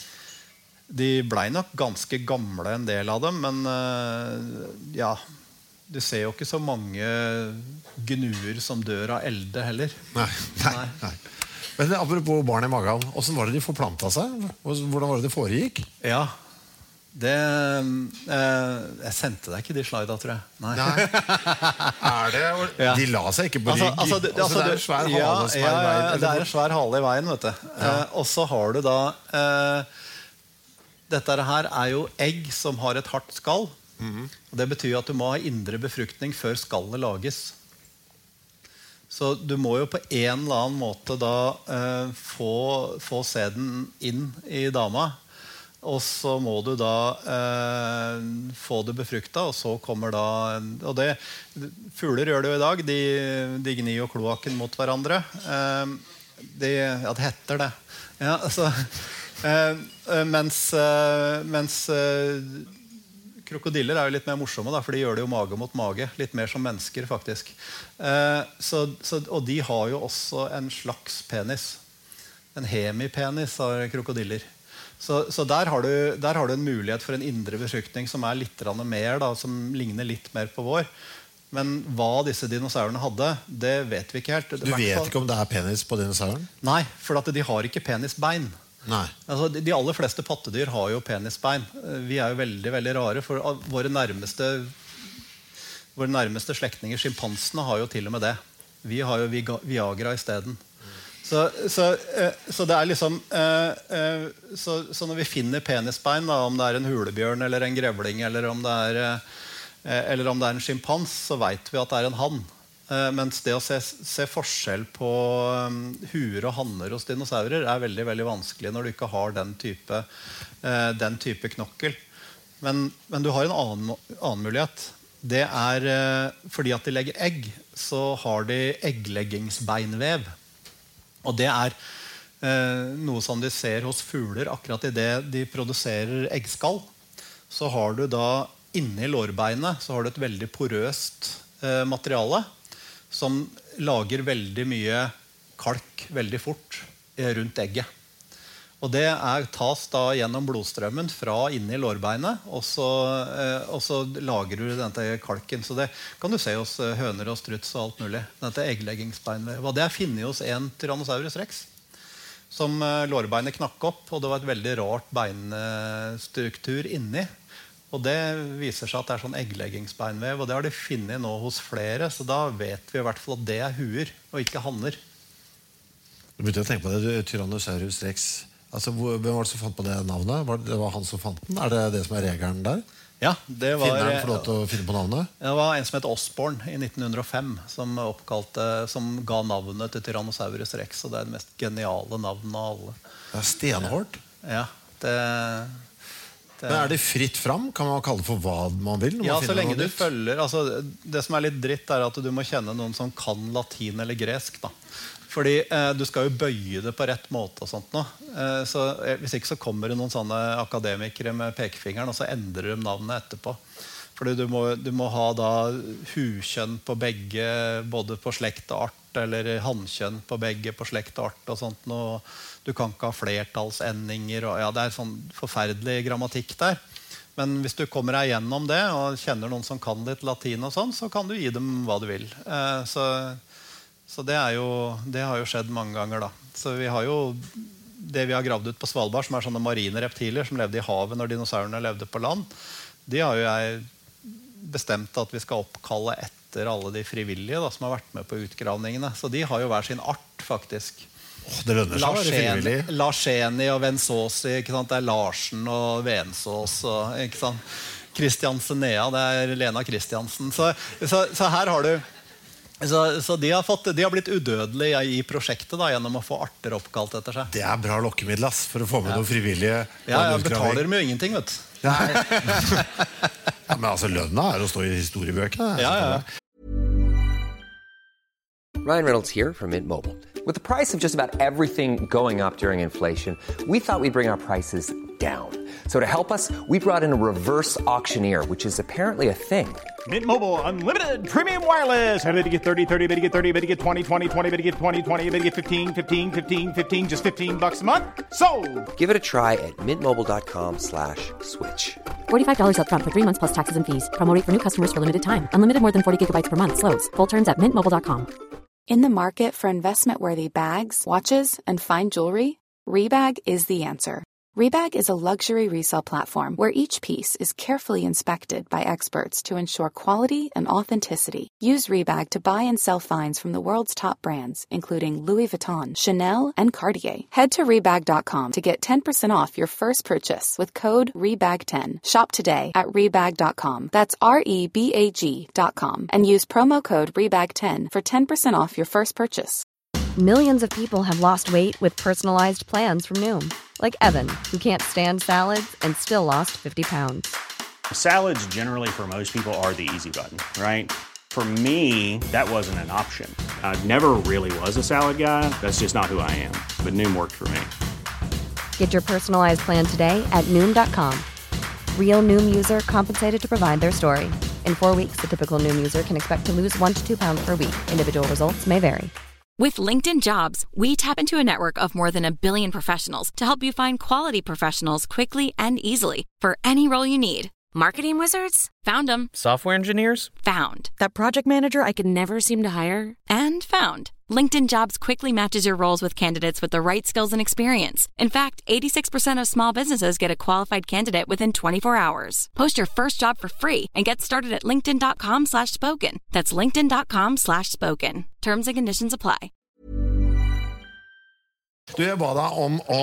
de ble nok ganske gamle, en del av dem. Men ja, du ser jo ikke så mange gnuer som dør av elde heller. Nei, nei, nei. Men apropos barn I magen, hvordan var det de forplantet seg? Hvordan var det det foregikk? Ja, det, eh, jeg sendte deg ikke de slida, tror jeg. Nei. Nei. Er det? Ja. De la seg ikke på rygg. Altså, altså, det, altså, det er en svær hale ja, som er ja, I veien. ja, det er en svær hale I veien, vet du. Ja. Eh, og så har du da eh, dette her er jo egg som har et hardt skall. Mm-hmm. Og det betyr at du må ha indre befruktning før skallet lages. Så du må jo på en eller annen måte da eh, få, få sæden inn I dama. Og så må du da eh, få det befrukta, og så kommer da og det, fugler gjør det jo I dag. De, de gnir jo kloakken mot hverandre. Eh, de, ja, det heter det. Ja, altså, eh, mens eh, mens eh, krokodiller er jo litt mer morsomme, da, for de gjør det jo mage mot mage. Litt mer som mennesker, faktisk. Eh, så, så, og de har jo også en slags penis. En hemipenis har krokodiller. Så, så der, har du, der har du en mulighet for en indre befruktning som er litt mer, da, som ligner litt mer på vår. Men hva disse dinosaurene hadde, det vet vi ikke helt. Du vet ikke om det er penis på dinosauren? Nei, for at de har ikke penisbein. Nei. Altså, de aller fleste pattedyr har jo penisbein. Vi er jo veldig, veldig rare, for våre nærmeste, våre nærmeste slektninger, schimpansene, har jo til og med det. Vi har jo Viagra I stedet. Så, så, så det er liksom så, så når vi finner penisbein, da, om det er en hulebjørn eller en grevling eller om det er, eller om det er en schimpans, så vet vi at det er en hann. Mens det å se, se forskjell på huer og hanner hos dinosaurer er veldig, veldig vanskelig når du ikke har den type, den type knokkel. Men, men du har en annen, annen mulighet. Det er fordi at de legger egg, så har de eggleggingsbeinvev. Og det er eh, noe som de ser hos fugler akkurat I det de produserer eggskall. Så har du da inni lårbeinet så har du et veldig porøst eh, materiale som lager veldig mye kalk veldig fort eh, rundt egget. Og det er, tas da gjennom blodstrømmen fra inni lårbeinet, og så, eh, og så lager du denne kalken. Så det kan du se hos høner og struts og alt mulig. Dette eggleggingsbeinvev. Og det er funnet hos en Tyrannosaurus rex, som eh, lårbeinet knakk opp, og det var et veldig rart beinstruktur inni. Og det viser seg at det er sånn eggleggingsbeinvev, og det har de funnet nå hos flere, så da vet vi I hvert fall at det er huer, og ikke hanner. Du begynte å tenke på det, Tyrannosaurus rex. Altså, hvem var det som fant på det navnet? Var det, det var han som fant den? Er det det som er regelen der? Ja, det var... Finneren får lov til å finne på navnet? Det var en som het Osborne I nitten hundre og fem, som, oppkalte, som ga navnet til Tyrannosaurus rex, og det er det mest geniale navnet av alle. Det er stenhårdt. Ja, det... det Men er det fritt fram? Kan man kalle det for hva man vil? Ja, så lenge du følger... Altså, det som er litt dritt er at du må kjenne noen som kan latin eller gresk, da. Fordi eh, du skal jo bøye det på rett måte og sånt nå. Eh, så eh, hvis ikke så kommer det noen sånne akademikere med pekefingeren, og så endrer de navnet etterpå. Fordi du må, du må ha da hukjønn på begge, både på slekt og art, eller hannkjønn på begge på slekt og art og sånt nå. Du kan ikke ha flertallsendinger, og ja, det er sånn forferdelig grammatikk der. Men hvis du kommer deg gjennom det, og kjenner noen som kan litt latin og sånn, så kan du gi dem hva du vil. Eh, så... Så det, er jo, det har jo skjedd mange ganger da. Så vi har jo det vi har gravd ut på Svalbard, som er sånne marine reptiler som levde I havet når dinosaurene levde på land. De har jo jeg bestemt at vi skal oppkalle etter alle de frivillige da, som har vært med på utgravningene. Så de har jo hver sin art faktisk. Oh, det lønner seg å være frivillig. Larseni og Vensåsi, ikke sant? Det er Larsen og Vensås og, ikke sant? Kristiansen Nea, det er Lena Kristiansen. Så, så, så her har du Så, så de, har fått, de har blitt udødelige I prosjektet da, gjennom å få arter oppkalt etter seg. Det er bra lokkemiddel ass, for å få med ja. noen frivillige. Ja, jeg betaler dem jo ingenting, vet du. Ja. Ja, men altså, lønna er å stå I historiebøkene. Ja, ja. Ryan Reynolds here from Mint Mobile. With the price of just about everything going up during inflation, we thought we'd bring our prices down. So to help us, we brought in a reverse auctioneer, which is apparently a thing. Mint Mobile Unlimited Premium Wireless. How to get thirty, thirty, how to get thirty, how to get twenty, twenty, twenty, how to get twenty, twenty, how to get fifteen, fifteen, fifteen, fifteen, just fifteen bucks a month? Sold! Give it a try at mintmobile.com slash switch. forty-five dollars up front for three months plus taxes and fees. Promo rate for new customers for limited time. Unlimited more than forty gigabytes per month. Slows full terms at mint mobile dot com. In the market for investment-worthy bags, watches, and fine jewelry, Rebag is the answer. Rebag is a luxury resale platform where each piece is carefully inspected by experts to ensure quality and authenticity. Use Rebag to buy and sell finds from the world's top brands, including Louis Vuitton, Chanel, and Cartier. Head to Rebag dot com to get ten percent off your first purchase with code Rebag ten. Shop today at Rebag dot com. That's R E B A G dot com. And use promo code Rebag ten for ten percent off your first purchase. Millions of people have lost weight with personalized plans from Noom. Like Evan, who can't stand salads and still lost fifty pounds. Salads generally for most people are the easy button, right? For me, that wasn't an option. I never really was a salad guy. That's just not who I am. But Noom worked for me. Get your personalized plan today at Noom dot com. Real Noom user compensated to provide their story. In four weeks, the typical Noom user can expect to lose one to two pounds per week. Individual results may vary. With LinkedIn Jobs, we tap into a network of more than a billion professionals to help you find quality professionals quickly and easily for any role you need. Marketing wizards? Found them. Software engineers? Found. That project manager I could never seem to hire? And found. LinkedIn Jobs quickly matches your roles with candidates with the right skills and experience. In fact, eighty-six percent of small businesses get a qualified candidate within twenty-four hours. Post your first job for free and get started at linkedin dot com slash spoken. That's linkedin dot com slash spoken. Terms and conditions apply. Du, jeg ba deg om å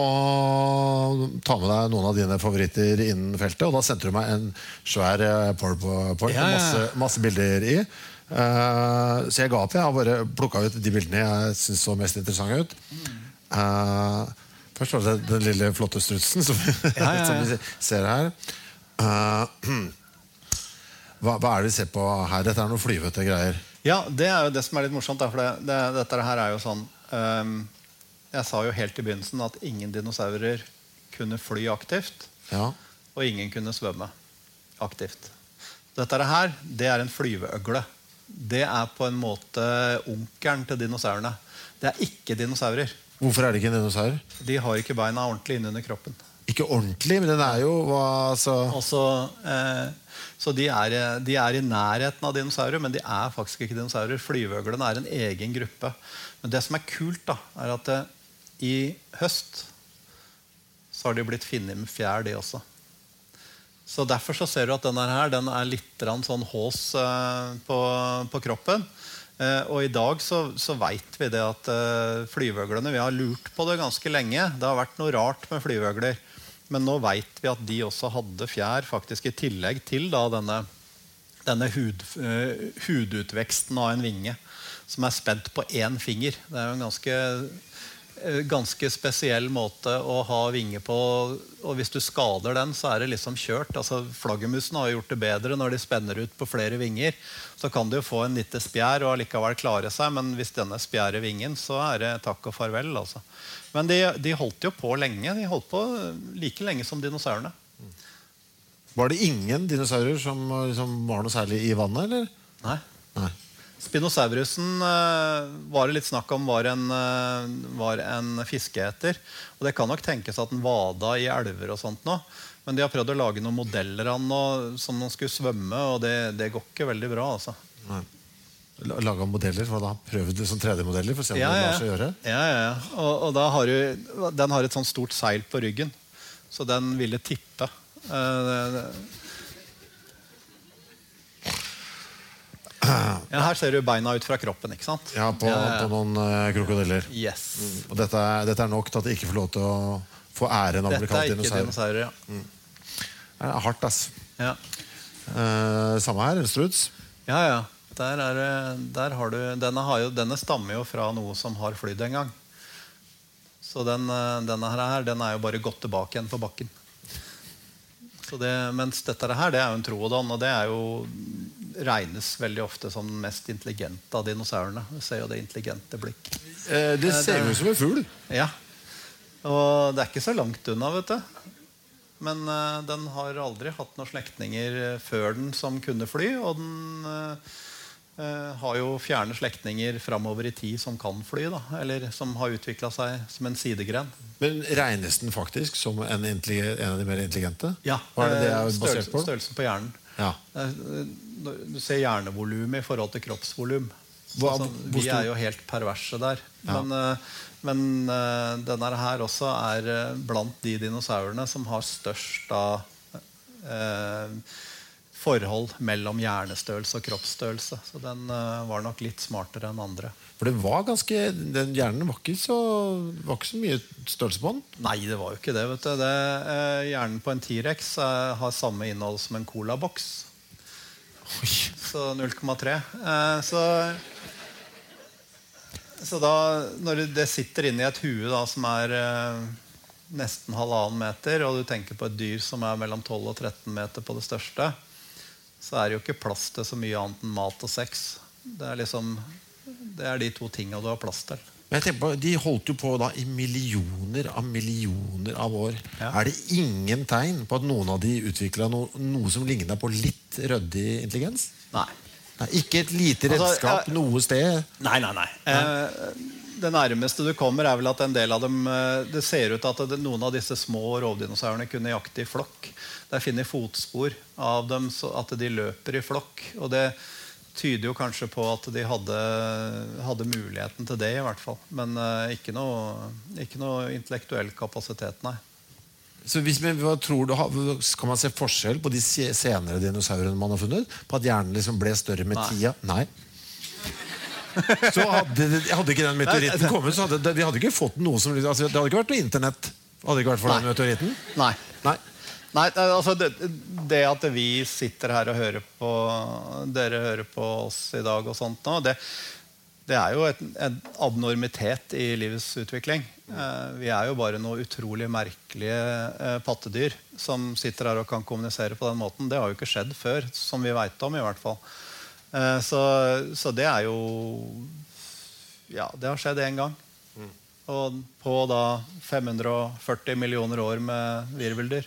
ta med deg noen av dine favoritter innen feltet, og da sendte du meg en svær PowerPoint Ja, ja. med masse, masse bilder i. Uh, så jeg ga opp, jeg har bare plukket ut de bildene jeg synes så mest interessante ut. Uh, først var det den lille flotte strutsen som, ja, ja, ja. som vi ser her. Uh, hva, hva er det vi ser på her? Dette er noen flyvete greier. Ja, det er jo det som er litt morsomt, da, for det, det, dette her er jo sånn... Um, jeg sa jo helt i begynnelsen at ingen dinosaurer kunne fly aktivt, ja. og ingen kunne svømme aktivt. Dette her, det er en flyveøgle. Det er på en måte onkelen til dinosaurene. Det er ikke dinosaurer. Hvorfor er det ikke en dinosaur? De har ikke beina ordentlig innunder kroppen. Ikke ordentlig, men den er jo... Hva, så... Også, eh, så de er, de er i nærheten av dinosaurer, men de er faktisk ikke dinosaurer. Flyveøglene er en egen gruppe. Men det som er kult da, er at eh, i høst så har de blitt finnet med fjær, de også. Så derfor så ser du at denne her, den er litt sånn hås eh, på, på kroppen. Eh, og i dag så, så vet vi det at eh, flyveøglene, vi har lurt på det ganske lenge. Det har vært noe rart med flyveøgler. Men nå vet vi at de også hadde fjær, faktisk i tillegg til da denne, denne hud, uh, hudutveksten av en vinge, som er spent på én finger. Det er jo en ganske, uh, ganske spesiell måte å ha vinge på, og hvis du skader den, så er det liksom kjørt. Altså, flaggermusen har gjort det bedre når de spenner ut på flere vinger. Så kan du jo få en lite spjær og likevel klare seg, men hvis denne spjærer vingen, så er det takk og farvel, altså. Men de, de holdt jo på lenge. De holdt på like lenge som dinosaurene. Var det ingen dinosaurer som, som var noe særlig i vannet, eller? Nei. Nei. Spinosaurusen uh, var det litt snakk om var en, uh, var en fiskeeter. Og det kan nok tenkes at den vada i elver og sånt nå. Men de har prøvd å lage noen modeller av den som den skulle svømme, og det, det går ikke veldig bra, altså. Nei. Laget modeller, hva da? Prøvde du som tre D-modeller for å se om ja, det ja. lar seg gjøre? Ja, ja, ja. Og, og da har du, den har et sånt stort seil på ryggen, så den ville tippe. Uh, ja, her ser du beina ut fra kroppen, ikke sant? Ja, på, ja, ja. på noen uh, krokodiller. Yes. Mm. Og dette er, dette er nok til at de ikke får lov til å få æren av å bli kalt dinosaur. Dette er ikke dinosaurer, ja. Mm. Det er hardt, ass. Ja. Uh, samme her, en struts. Ja, ja. Der er, der har du, denne, har jo, denne stammer jo fra noe som har flydd en gang. Så den, denne her, den er jo bare gått tilbake igjen på bakken. Så det, mens dette her, det er jo en troodon, og det er jo regnes veldig ofte som den mest intelligente av dinosaurene. Du ser jo det intelligente blikk. Eh, det ser jo ut som en fugl. Ja. Og det er ikke så langt unna, vet du. men uh, den har aldri hatt noen slektninger før den som kunne fly, og den uh, uh, har jo fjerne slektninger fremover i tid som kan fly, da, eller som har utviklet seg som en sidegren. Men regnes den faktisk som en, en av de mer intelligente? Ja, Hva er det det er størrelse, basert på? Størrelsen på hjernen. Ja. Du ser hjernevolum i forhold til kroppsvolum. Hva, altså, vi er jo helt perverse der. Ja. Men, men denne her også er blant de dinosaurene som har størst av eh, forhold mellom hjernestørrelse og kroppsstørrelse. Så den eh, var nok litt smartere enn andre. For det var ganske, den hjernen var ikke så, var ikke så mye størrelse på den? Nei, det var jo ikke det. Vet du. det eh, hjernen på en T-rex eh, har samme innhold som en colaboks. Oi. Så null komma tre. Eh, så, så da, når det sitter inne i et hue da, som er eh, nesten halvannen meter, og du tenker på et dyr som er mellom tolv og tretten meter på det største, så er det jo ikke plass til så mye annet enn mat og sex. Det er liksom... Det er de to tingene du har plass til. Men jeg tenker på, de holdt jo på da i millioner av millioner av år. Ja. Er det ingen tegn på at noen av de utviklet noe, noe som ligner på litt røddig intelligens? Nei. Nei, ikke et lite redskap altså, jeg, noe sted? Nei, nei, nei. Eh, det nærmeste du kommer er vel at en del av dem, det ser ut at det, noen av disse små rovdinosaurene kunne jakte i flokk. Der finner fotspor av dem, så at de løper i flokk. Og det tyder jo kanskje på at de hadde, hadde muligheten til det i hvert fall. Men uh, ikke, noe, ikke noe intellektuell kapasitet, nei. Så hvis man, hva tror du, kan man se forskjell på de senere dinosaurene man har funnet? På at hjernen liksom ble større med nei. tida? Nei. Så hadde, hadde ikke den meteoritten kommet, så hadde vi hadde ikke fått noe som... Altså, det hadde ikke vært noe internett. Hadde ikke vært for nei. Den meteoritten? Nei. Nei. Nei, altså det, det at vi sitter her og hører på dere hører på oss i dag og sånt nå, det, det er jo et, en abnormitet i livets utvikling. Eh, vi er jo bare noe utrolig merkelige eh, pattedyr som sitter her og kan kommunisere på den måten. Det har jo ikke skjedd før, som vi vet om i hvert fall. Eh, så, så det er jo ja, det har skjedd en gang. Mm. Og på da fem hundre og førti millioner år med virveldyr.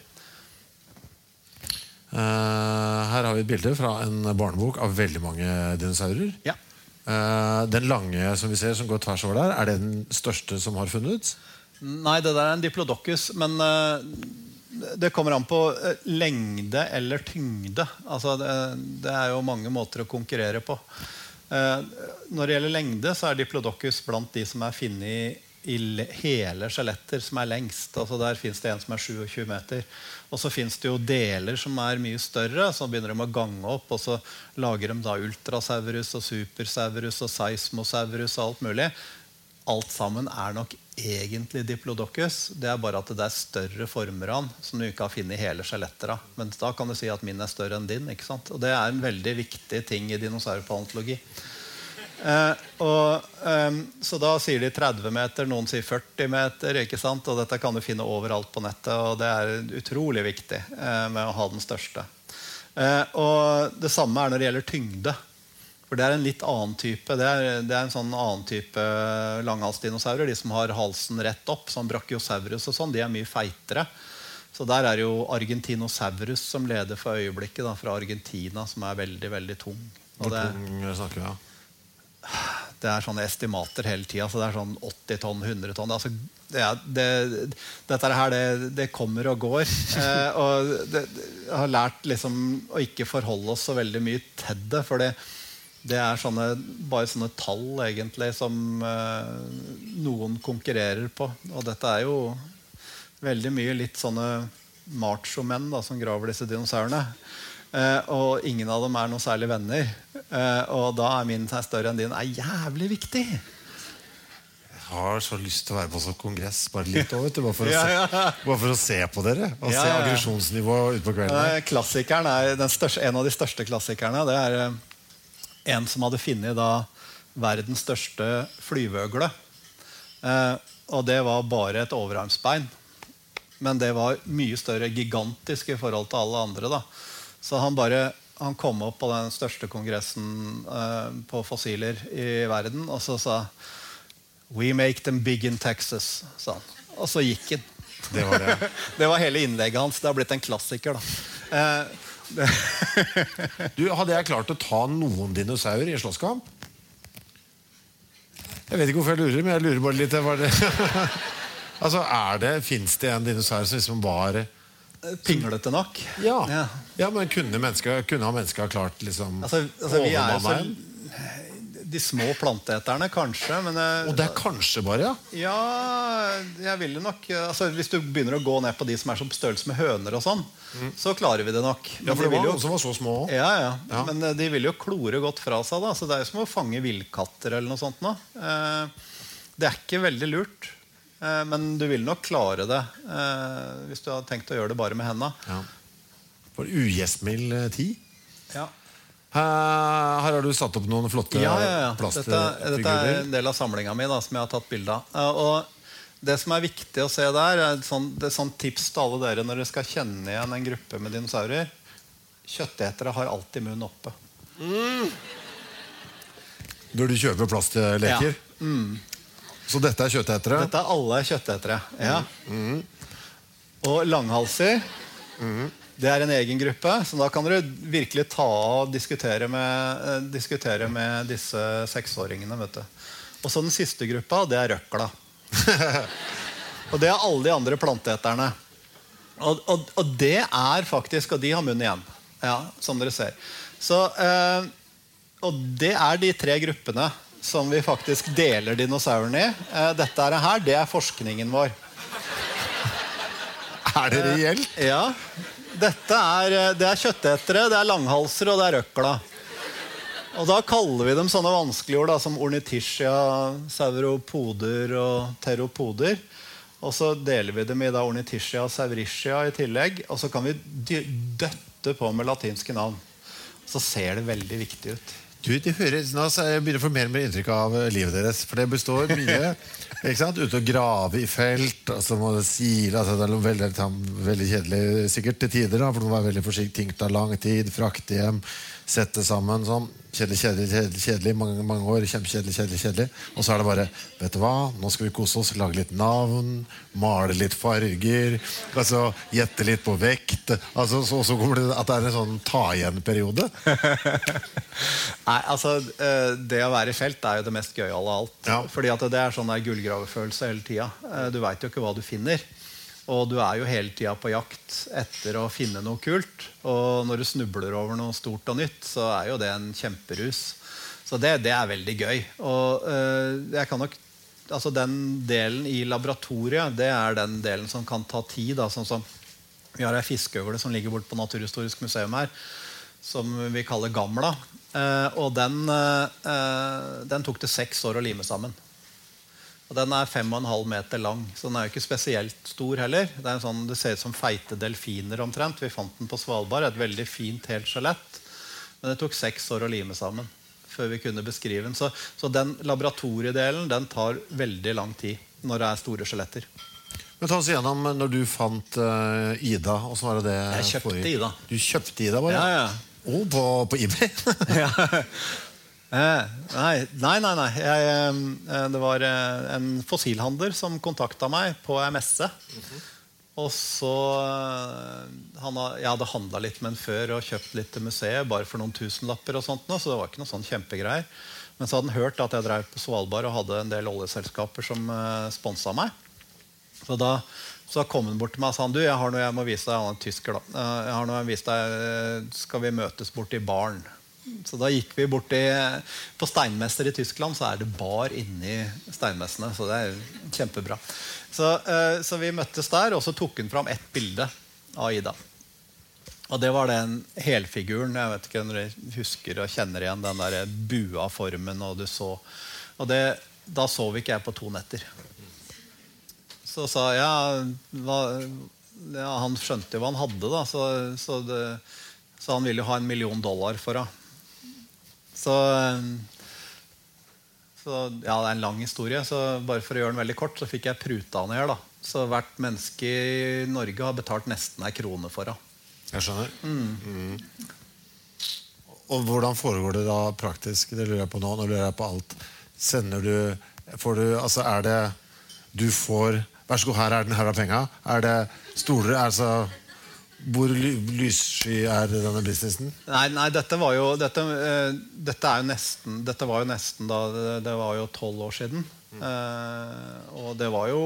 Uh, her har vi et bilde fra en barnebok av veldig mange dinosaurer. Ja. Uh, den lange som vi ser som går tvers over der, er det den største som har funnet? Nei, det der er en diplodocus, men uh, det kommer an på uh, lengde eller tyngde. Altså, det, det er jo mange måter å konkurrere på. Uh, når det gjelder lengde, så er diplodocus blant de som er funnet i i hele skjeletter som er lengst. Altså der finnes det en som er tjuesju meter. Og så finnes det jo deler som er mye større, så begynner de å gange opp, og så lager de da ultrasaurus og supersaurus og seismosaurus og alt mulig. Alt sammen er nok egentlig diplodocus. Det er bare at det er større former av den, som du ikke har funnet i hele skjeletter av. Men da kan du si at min er større enn din, ikke sant? Og det er en veldig viktig ting i dinosaurpaleontologi. Eh, og, eh, så da sier de tretti meter, noen sier førti meter, ikke sant? Og dette kan du finne overalt på nettet, og det er utrolig viktig eh, med å ha den største. Eh, og det samme er når det gjelder tyngde, for det er en litt annen type. Det er, det er en sånn annen type langhalsdinosaurer, de som har halsen rett opp, som brachiosaurus og sånn, de er mye feitere. Så der er jo Argentinosaurus som leder for øyeblikket da, fra Argentina, som er veldig, veldig tung. Og det, tung snakker vi om. Det er sånne estimater hele tiden, så det er sånn åtti tonn, hundre tonn. Altså, det er, det, dette her, det, det kommer og går. Eh, og det, jeg har lært liksom å ikke forholde oss så veldig mye til det, for det, det er sånne, bare sånne tall egentlig som eh, noen konkurrerer på. Og dette er jo veldig mye litt sånne macho-menn da, som graver disse dinosaurene. Uh, og ingen av dem er noe særlig venner. Uh, og da er min større enn din er jævlig viktig. Jeg har så lyst til å være på sånn kongress bare litt over, bare, for ja, ja. Se, bare for å se på dere og ja, se ja. Aggresjonsnivået ut på kvelden. Uh, klassikeren er den største, en av de største klassikerne. Det er uh, en som hadde funnet da verdens største flyveøgle. Uh, og det var bare et overarmsbein. Men det var mye større, gigantisk i forhold til alle andre da. Så han, bare, han kom opp på den største kongressen eh, på fossiler i verden, og så sa «We make them big in Texas», sa han. Og så gikk han. Det var det. Det var hele innlegget hans. Det har blitt en klassiker, da. Eh, du, hadde jeg klart å ta noen dinosaurer i slåsskamp? Jeg vet ikke hvorfor jeg lurer, men jeg lurer bare litt. Var det altså, er det, finnes det en dinosaur som liksom var pinglete nok? Ja, ja. ja men kunne, mennesker, kunne ha mennesker klart liksom altså, altså, vi er så, de små planteeterne kanskje, men og det er kanskje bare, ja? Ja, jeg vil jo nok altså, hvis du begynner å gå ned på de som er som størrelse med høner og sånn, mm. så klarer vi det nok. Ja, for det var noen som var så små også. Ja, ja, ja. Men de vil jo klore godt fra seg da, så det er jo som å fange villkatter eller noe sånt nå. Det er ikke veldig lurt, men du vil nok klare det hvis du har tenkt å gjøre det bare med hendene. Ja. For ugjestmild tid? Ja. Her har du satt opp noen flotte ja, ja, ja. plastfigurer. Dette, dette er en del av samlingen min da, som jeg har tatt bilde av. Og det som er viktig å se der, er et sånt, det er sånt tips til alle dere når dere skal kjenne igjen en gruppe med dinosaurer. Kjøttetere har alltid munnen oppe. Mm. Når du kjøper plastleker? Ja. Mm. Så dette er kjøttetere? Dette er alle kjøttetere, ja. Mm. Og langhalser, mm. det er en egen gruppe, så da kan dere virkelig ta og diskutere med, diskutere med disse seksåringene, vet du. Og så den siste gruppa, det er røkla. Og det er alle de andre planteeterne. Og, og, og det er faktisk, og de har munn igjen, ja, som dere ser. Så, eh, og det er de tre gruppene som vi faktisk deler dinosaurene i. Eh, dette her, det er forskningen vår. Er det reelt? Eh, ja. Dette er, det er kjøttetere, det er langhalser og det er røkla. Og da kaller vi dem sånne vanskelige ord da, som ornithischia, sauropoder og pteropoder. Og så deler vi dem i da ornithischia og saurischia i tillegg. Og så kan vi døtte på med latinske navn. Så ser det veldig viktig ut. Du, det høres, nå jeg begynner å få mer og mer inntrykk av livet deres. For det består mye, ikke sant? Ute å grave i felt, og så må det sile, altså det er noe veldig, veldig kjedelig sikkert til tider, da, for det må være veldig forsiktig, ting tar lang tid, frakte hjem, sette sammen, sånn, kjedelig, kjedelig, kjedelig, kjedelig, mange, mange år, kjempekjedelig, kjedelig, kjedelig. Og så er det bare, vet du hva, nå skal vi kose oss, lage litt navn, male litt farger, altså gjette litt på vekt, altså så, så kommer det at det er en sånn ta-igjen-periode. Nei, altså, det å være i felt er jo det mest gøye av alt. Ja. Fordi at det er sånn der gullgravefølelse hele tiden. Du vet jo ikke hva du finner. Og du er jo hele tiden på jakt etter å finne noe kult. Og når du snubler over noe stort og nytt, så er jo det en kjemperus. Så det, det er veldig gøy. Og uh, jeg kan nok, altså den delen i laboratoriet, det er den delen som kan ta tid. Da, sånn som, vi har en fiskeøgle som ligger bort på Naturhistorisk museum her, som vi kaller Gamla. Uh, og den, uh, den tok det seks år å lime sammen. Og den er fem og en halv meter lang, så den er jo ikke spesielt stor heller. Det, er en sånn, det ser ut som feite delfiner omtrent. Vi fant den på Svalbard, et veldig fint, helt skjelett. Men det tok seks år å lime sammen før vi kunne beskrive den. Så, så den laboratoriedelen, den tar veldig lang tid når det er store skjeletter. Men ta oss igjennom når du fant uh, Ida, og så var det det Jeg kjøpte forrige. Ida. Du kjøpte Ida bare? Ja, ja. Oh, på, på eBay? Ja. Eh, nei, nei, nei, nei. Jeg, eh, det var eh, en fossilhandler som kontaktet meg på en messe. Mm-hmm. Og så eh, han, jeg hadde handlet litt med en før og kjøpt litt til museet, bare for noen tusenlapper og sånt nå, så det var ikke noe sånn kjempegreier. Men så hadde han hørt at jeg drev på Svalbard og hadde en del oljeselskaper som eh, sponset meg. Så da så kom han bort til meg og sa han, du, jeg har noe jeg må vise deg. Han er tysker da. Jeg har noe jeg må vise deg, skal vi møtes bort i baren? Så da gikk vi bort i, på steinmester i Tyskland, så er det bar inni steinmessene, så det er kjempebra. Så, uh, så vi møttes der, og så tok hun fram ett bilde av Ida. Og det var den helfiguren, jeg vet ikke om dere husker og kjenner igjen den der bua-formen, og du så. Og det, da sov ikke jeg på to netter. Så sa jeg, ja, hva, ja, han skjønte jo hva han hadde da, så, så, det, så han ville jo ha en million dollar for henne. Så, så ja, det er en lang historie, så bare for å gjøre den veldig kort, så fikk jeg pruta ned da. Så hvert menneske i Norge har betalt nesten en krone for henne. Jeg skjønner. Mm. Mm. Og hvordan foregår det da praktisk? Det lurer jeg på nå, nå lurer jeg på alt. Sender du, får du, altså er det, du får, vær så god, her er den, her er penga. Er det stoler, altså... Hvor ly lyssky er denne businessen? Nei, nei dette var jo dette, uh, dette er jo nesten dette var jo nesten da det, det var jo tolv år siden. Mm. Uh, og det var jo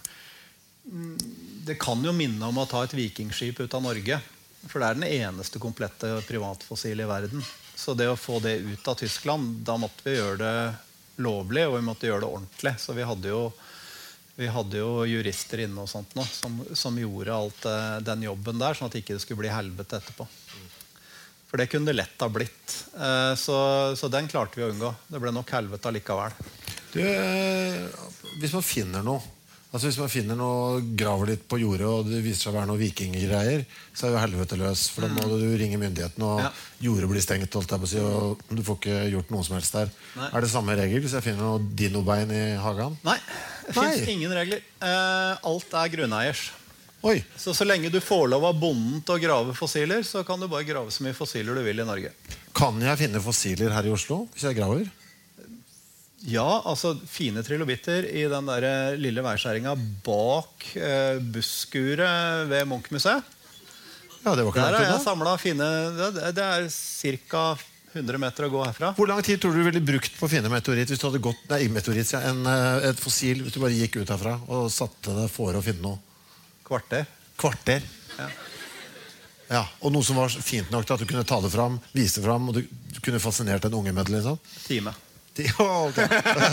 det kan jo minne om å ta et vikingskip ut av Norge, for det er den eneste komplette privatfossil i verden. Så det å få det ut av Tyskland, da måtte vi gjøre det lovlig, og vi måtte gjøre det ordentlig. Så vi hadde jo Vi hadde jo jurister inne og sånt nå, som, som gjorde alt uh, den jobben der, sånn at det ikke skulle bli helvete etterpå. For det kunne det lett ha blitt. Uh, så, så den klarte vi å unngå. Det ble nok helvete allikevel. Du, uh, hvis man finner noe, altså hvis man finner noe, graver litt på jordet, og det viser seg å være noe vikinggreier, så er jo helvete løs, for da må du ringe myndighetene, og ja. jordet blir stengt, holdt jeg på å si, og du får ikke gjort noe som helst der. Nei. Er det samme regel hvis jeg finner noe dinobein i hagen? Nei. Det finnes ingen regler. Eh, alt er grunneiers. Oi. Så så lenge du får lov av bonden til å grave fossiler, så kan du bare grave så mye fossiler du vil i Norge. Kan jeg finne fossiler her i Oslo hvis jeg graver? Ja, altså fine trilobitter i den der lille veiskjæringa bak eh, busskuret ved Munch-museet. Ja, det var ikke der langt er jeg unna. samlet fine, det, det er cirka hundre meter å gå herfra. Hvor lang tid tror du du ville brukt på å finne meteoritt hvis du hadde gått, nei, meteoritt, ja, en, et fossil, hvis du bare gikk ut herfra og satte det for å finne noe? Kvarter. Kvarter? Ja. Ja, og noe som var fint nok til at du kunne ta det fram, vise det fram, og du, du kunne fascinert en unge med det, liksom? Time. Oh, okay.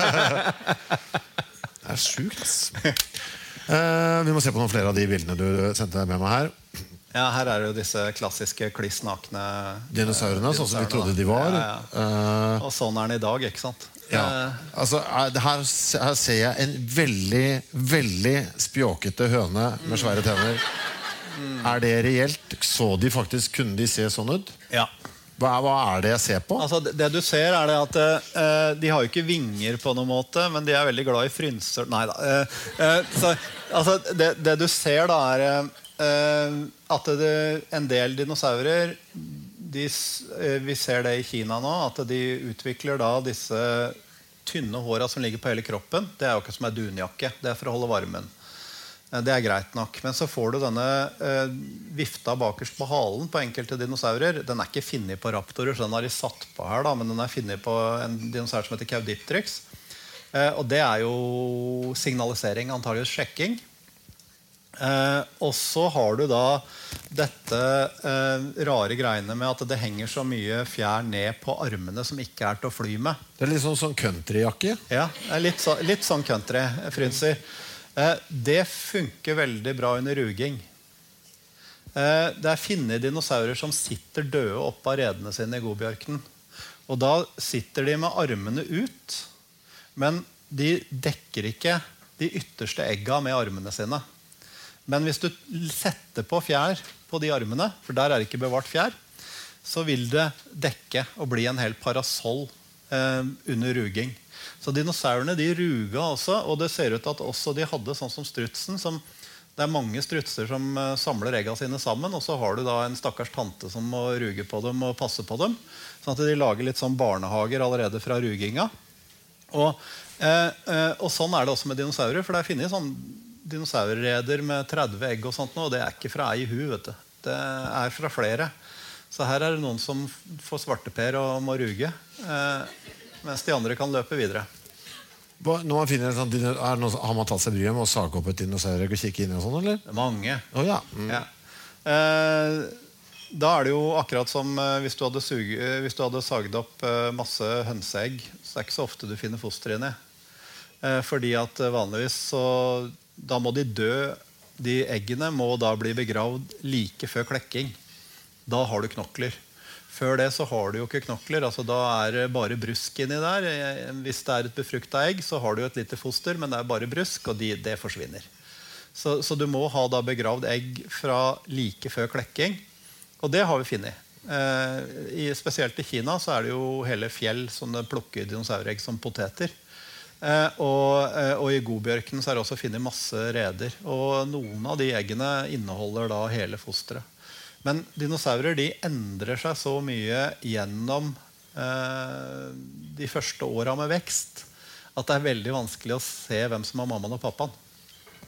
Det er sjukt, ass. Uh, vi må se på noen flere av de bildene du sendte med meg her. Ja, her er jo disse klassiske klissnakne dinosaurene, sånn som vi trodde de var. Ja, ja. Uh, og sånn er den i dag, ikke sant? Ja. Altså, her, her ser jeg en veldig, veldig spjåkete høne med svære tenner. Mm. Er det reelt? Så de faktisk, kunne de se sånn ut? Ja. Hva, hva er det jeg ser på? Altså, det, det du ser er det at uh, de har jo ikke vinger på noen måte, men de er veldig glad i frynser. Neida. Uh, uh, så, altså, det, det du ser da er uh, at det, en del dinosaurer, de, uh, vi ser det i Kina nå, at de utvikler da disse tynne hårene som ligger på hele kroppen. Det er jo ikke som en dunjakke, det er for å holde varmen. Det er greit nok, men så får du denne eh, vifta bakerst på halen på enkelte dinosaurer. Den er ikke finnet på raptorer, så den har de satt på her da, men den er finnet på en dinosaur som heter Caudipteryx. Eh, og det er jo signalisering, antageligvis sjekking. Eh, og så har du da dette eh, rare greiene med at det henger så mye fjær ned på armene som ikke er til å fly med. Det er litt sånn, sånn countryjakke. Ja, litt, så, litt sånn country-frynser. Det funker veldig bra under ruging. Det er finnet dinosaurer som sitter døde opp av redene sine i Godbjørken. Og da sitter de med armene ut, men de dekker ikke de ytterste egga med armene sine. Men hvis du setter på fjær på de armene, for der er det ikke bevart fjær, så vil det dekke og bli en hel parasoll eh, under ruging. Så dinosaurene de ruga også, og det ser ut at også de hadde sånn som strutsen. Som, det er mange strutser som uh, samler egga sine sammen, og så har du da en stakkars tante som må ruge på dem og passe på dem. Sånn at de lager litt sånn barnehager allerede fra ruginga. Og, eh, eh, og sånn er det også med dinosaurer, for det er finnet sånn dinosaurreder med tretti egg og sånt, og det er ikke fra ei hu, vet du. Det er fra flere. Så her er det noen som får svarteper og må ruge. Eh, mens de andre kan løpe videre. Hva, når man finner sånn, er noe, har man tatt seg bryet med å sage opp et dinosaureg og kikke inn og sånn, eller? Mange. Oh, ja. Mm. Ja. Eh, da er det jo akkurat som eh, hvis, du hadde suge, eh, hvis du hadde saget opp eh, masse hønseegg, så er det ikke så ofte du finner foster inni. Eh, fordi at eh, vanligvis så da må de dø. De eggene må da bli begravd like før klekking. Da har du knokler. Før det så har du jo ikke knokler, altså da er det bare brusk inni der. Hvis det er et befrukta egg, så har du et lite foster, men det er bare brusk, og de, det forsvinner. Så, så du må ha da begravd egg fra like før klekking, og det har vi finnet. Eh, i, spesielt i Kina så er det jo hele fjell som det plukker dinosauregg som poteter. Eh, og, eh, og i Godbjørken så er det også finnet masse reder, og noen av de eggene inneholder da hele fosteret. Men dinosaurer de endrer seg så mye gjennom eh, de første åra med vekst at det er veldig vanskelig å se hvem som er mammaen og pappaen.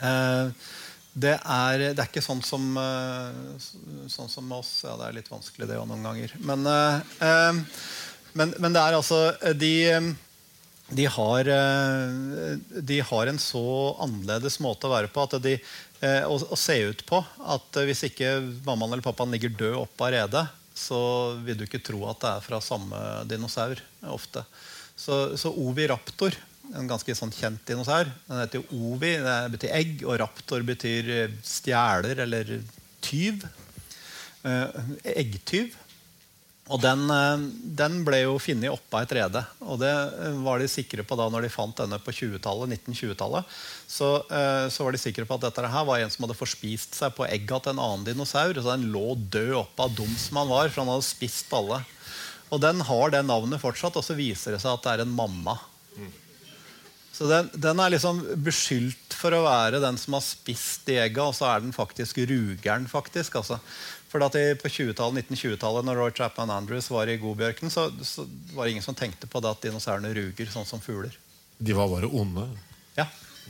Eh, det, er, det er ikke sånn som, eh, sånn som oss. Ja, det er litt vanskelig det jo noen ganger. Men, eh, men, men det er altså de, de, har, de har en så annerledes måte å være på at de, eh, å, å se ut på at hvis ikke mammaen eller pappaen ligger død oppe av redet, så vil du ikke tro at det er fra samme dinosaur ofte. Så, så oviraptor, en ganske sånn kjent dinosaur, den heter jo ovi, det betyr egg, og raptor betyr stjeler eller tyv. Eggtyv. Og den, den ble jo finnet oppe av et rede, og det var de sikre på da når de fant denne på tjuetallet, nitten-tjue-tallet. Så, så var de sikre på at dette her var en som hadde forspist seg på egget til en annen dinosaur, så den lå død oppe av dum som han var, for han hadde spist alle. Og den har det navnet fortsatt, og så viser det seg at det er en mamma. Så den, den er liksom beskyldt for å være den som har spist i egget, og så er den faktisk rugeren faktisk, altså. For at det, på tjuetallet, nitten-tjue-tallet, når Roy Chapman Andrews var i Godbjørken, så, så var det ingen som tenkte på det at dinosaurene ruger sånn som fugler. De var bare onde. Ja.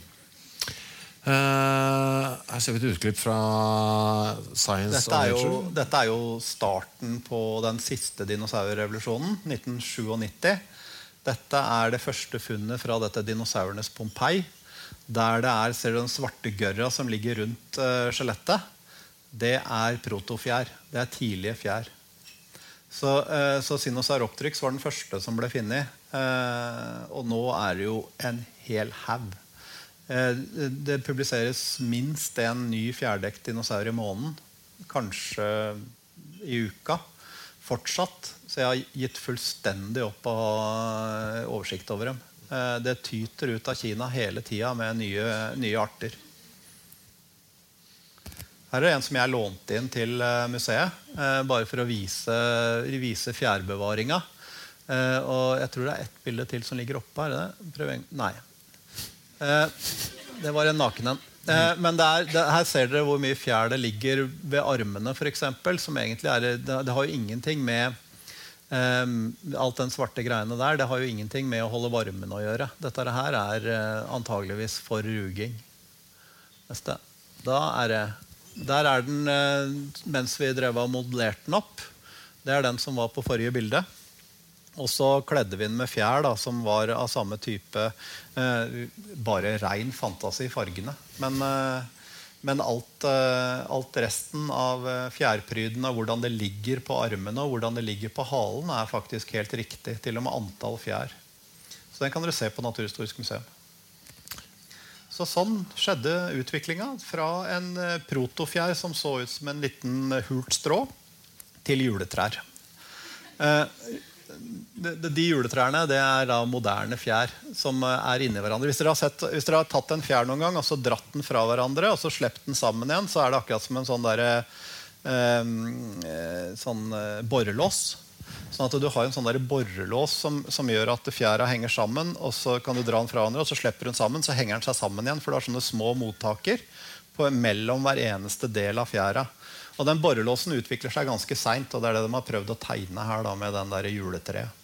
Uh, her ser vi et utklipp fra Science dette er, jo, dette er jo starten på den siste dinosaurrevolusjonen, nitten nittisju. Dette er det første funnet fra dette dinosaurenes Pompeii, der det er, ser du den svarte gørra som ligger rundt uh, skjelettet. Det er protofjær. Det er tidlige fjær. Så, eh, så Sinosauropteryx var den første som ble funnet. Eh, og nå er det jo en hel haug. Eh, det publiseres minst en ny fjærdekt dinosaur i måneden. Kanskje i uka. Fortsatt. Så jeg har gitt fullstendig opp å ha oversikt over dem. Eh, det tyter ut av Kina hele tiden med nye, nye arter. Her er en som jeg lånte inn til museet, eh, bare for å vise, vise fjærbevaringa. Eh, og jeg tror det er ett bilde til som ligger oppe. Er det? Prøv en... Nei. Eh, det var en naken en. Eh, men det er, det, her ser dere hvor mye fjær det ligger ved armene, for eksempel, som egentlig er, det, det har jo ingenting med eh, alt den svarte greiene der, det har jo ingenting med å holde varmen å gjøre. Dette her er eh, antageligvis for ruging. Neste. Da er det Der er den, mens vi drev og modellerte den opp. Det er den som var på forrige bilde. Og så kledde vi den med fjær da, som var av samme type, eh, bare ren fantasi i fargene. Men, eh, men alt, eh, alt resten av fjærpryden og hvordan det ligger på armene og hvordan det ligger på halen er faktisk helt riktig, til og med antall fjær. Så den kan dere se på Naturhistorisk museum. Så sånn skjedde utviklingen fra en protofjær som så ut som en liten hult strå til juletrær. De juletrærne det er da moderne fjær som er inni hverandre. Hvis dere har, sett, hvis dere har tatt en fjær noen gang og så dratt den fra hverandre og så slept den sammen igjen, så er det akkurat som en sånn, der, eh, sånn borrelås. Sånn at du har en sånn der borrelås som, som gjør at fjæra henger sammen, og så kan du dra den fra hverandre, og så slipper den sammen, så henger den seg sammen igjen, for det er sånne små mottaker på, mellom hver eneste del av fjæra. Og den borrelåsen utvikler seg ganske sent, og det er det de har prøvd å tegne her da, med den der juletreet.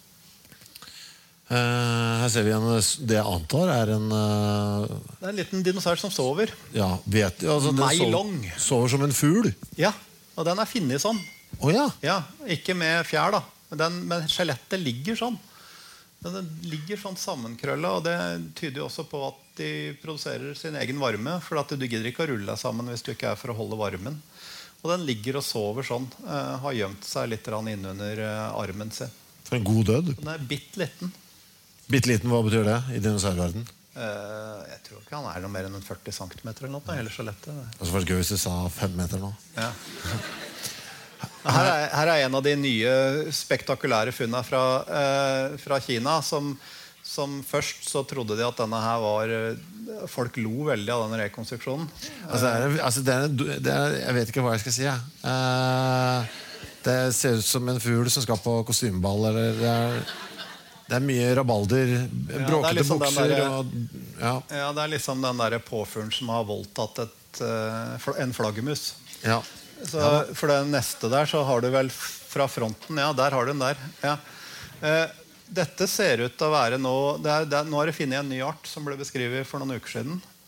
Uh, her ser vi en, det jeg antar er en uh... Det er en liten dinosaur som sover. Ja, vet du, altså, den sover, sover som en fugl. Ja, og den er finnet sånn. Oh, ja. Ja, ikke med fjær da, men, men skjelettet ligger sånn. Den ligger sånn sammenkrøllet, og det tyder jo også på at de produserer sin egen varme, for at du gidder ikke å rulle deg sammen hvis du ikke er for å holde varmen. Og den ligger og sover sånn, uh, har gjemt seg litt innunder uh, armen sin. For en god død. Den er bitt liten. Bitt liten, hva betyr det i dinosaurverden? Uh, jeg tror ikke han er noe mer enn førti centimeter eller noe, hele skjelettet. Altså var det gøy hvis du sa fem meter nå. Ja. Her er, her er en av de nye spektakulære funnene fra, eh, fra Kina som, som først så trodde de at denne her var folk lo veldig av denne rekonstruksjonen. Altså, altså, det er, det er, jeg vet ikke hva jeg skal si, jeg. Eh, det ser ut som en fugl som skal på kostymeball, eller det er, det er mye rabalder, bråkete ja, liksom bukser der, og, ja. Ja, det er liksom den der påfuglen som har voldtatt et, en flaggermus. Ja. Så for det neste der så har du vel fra fronten, ja, der har du den der. Ja. Eh, dette ser ut til å være nå, det er, det er, nå har jeg funnet en ny art som ble beskrevet for noen uker siden.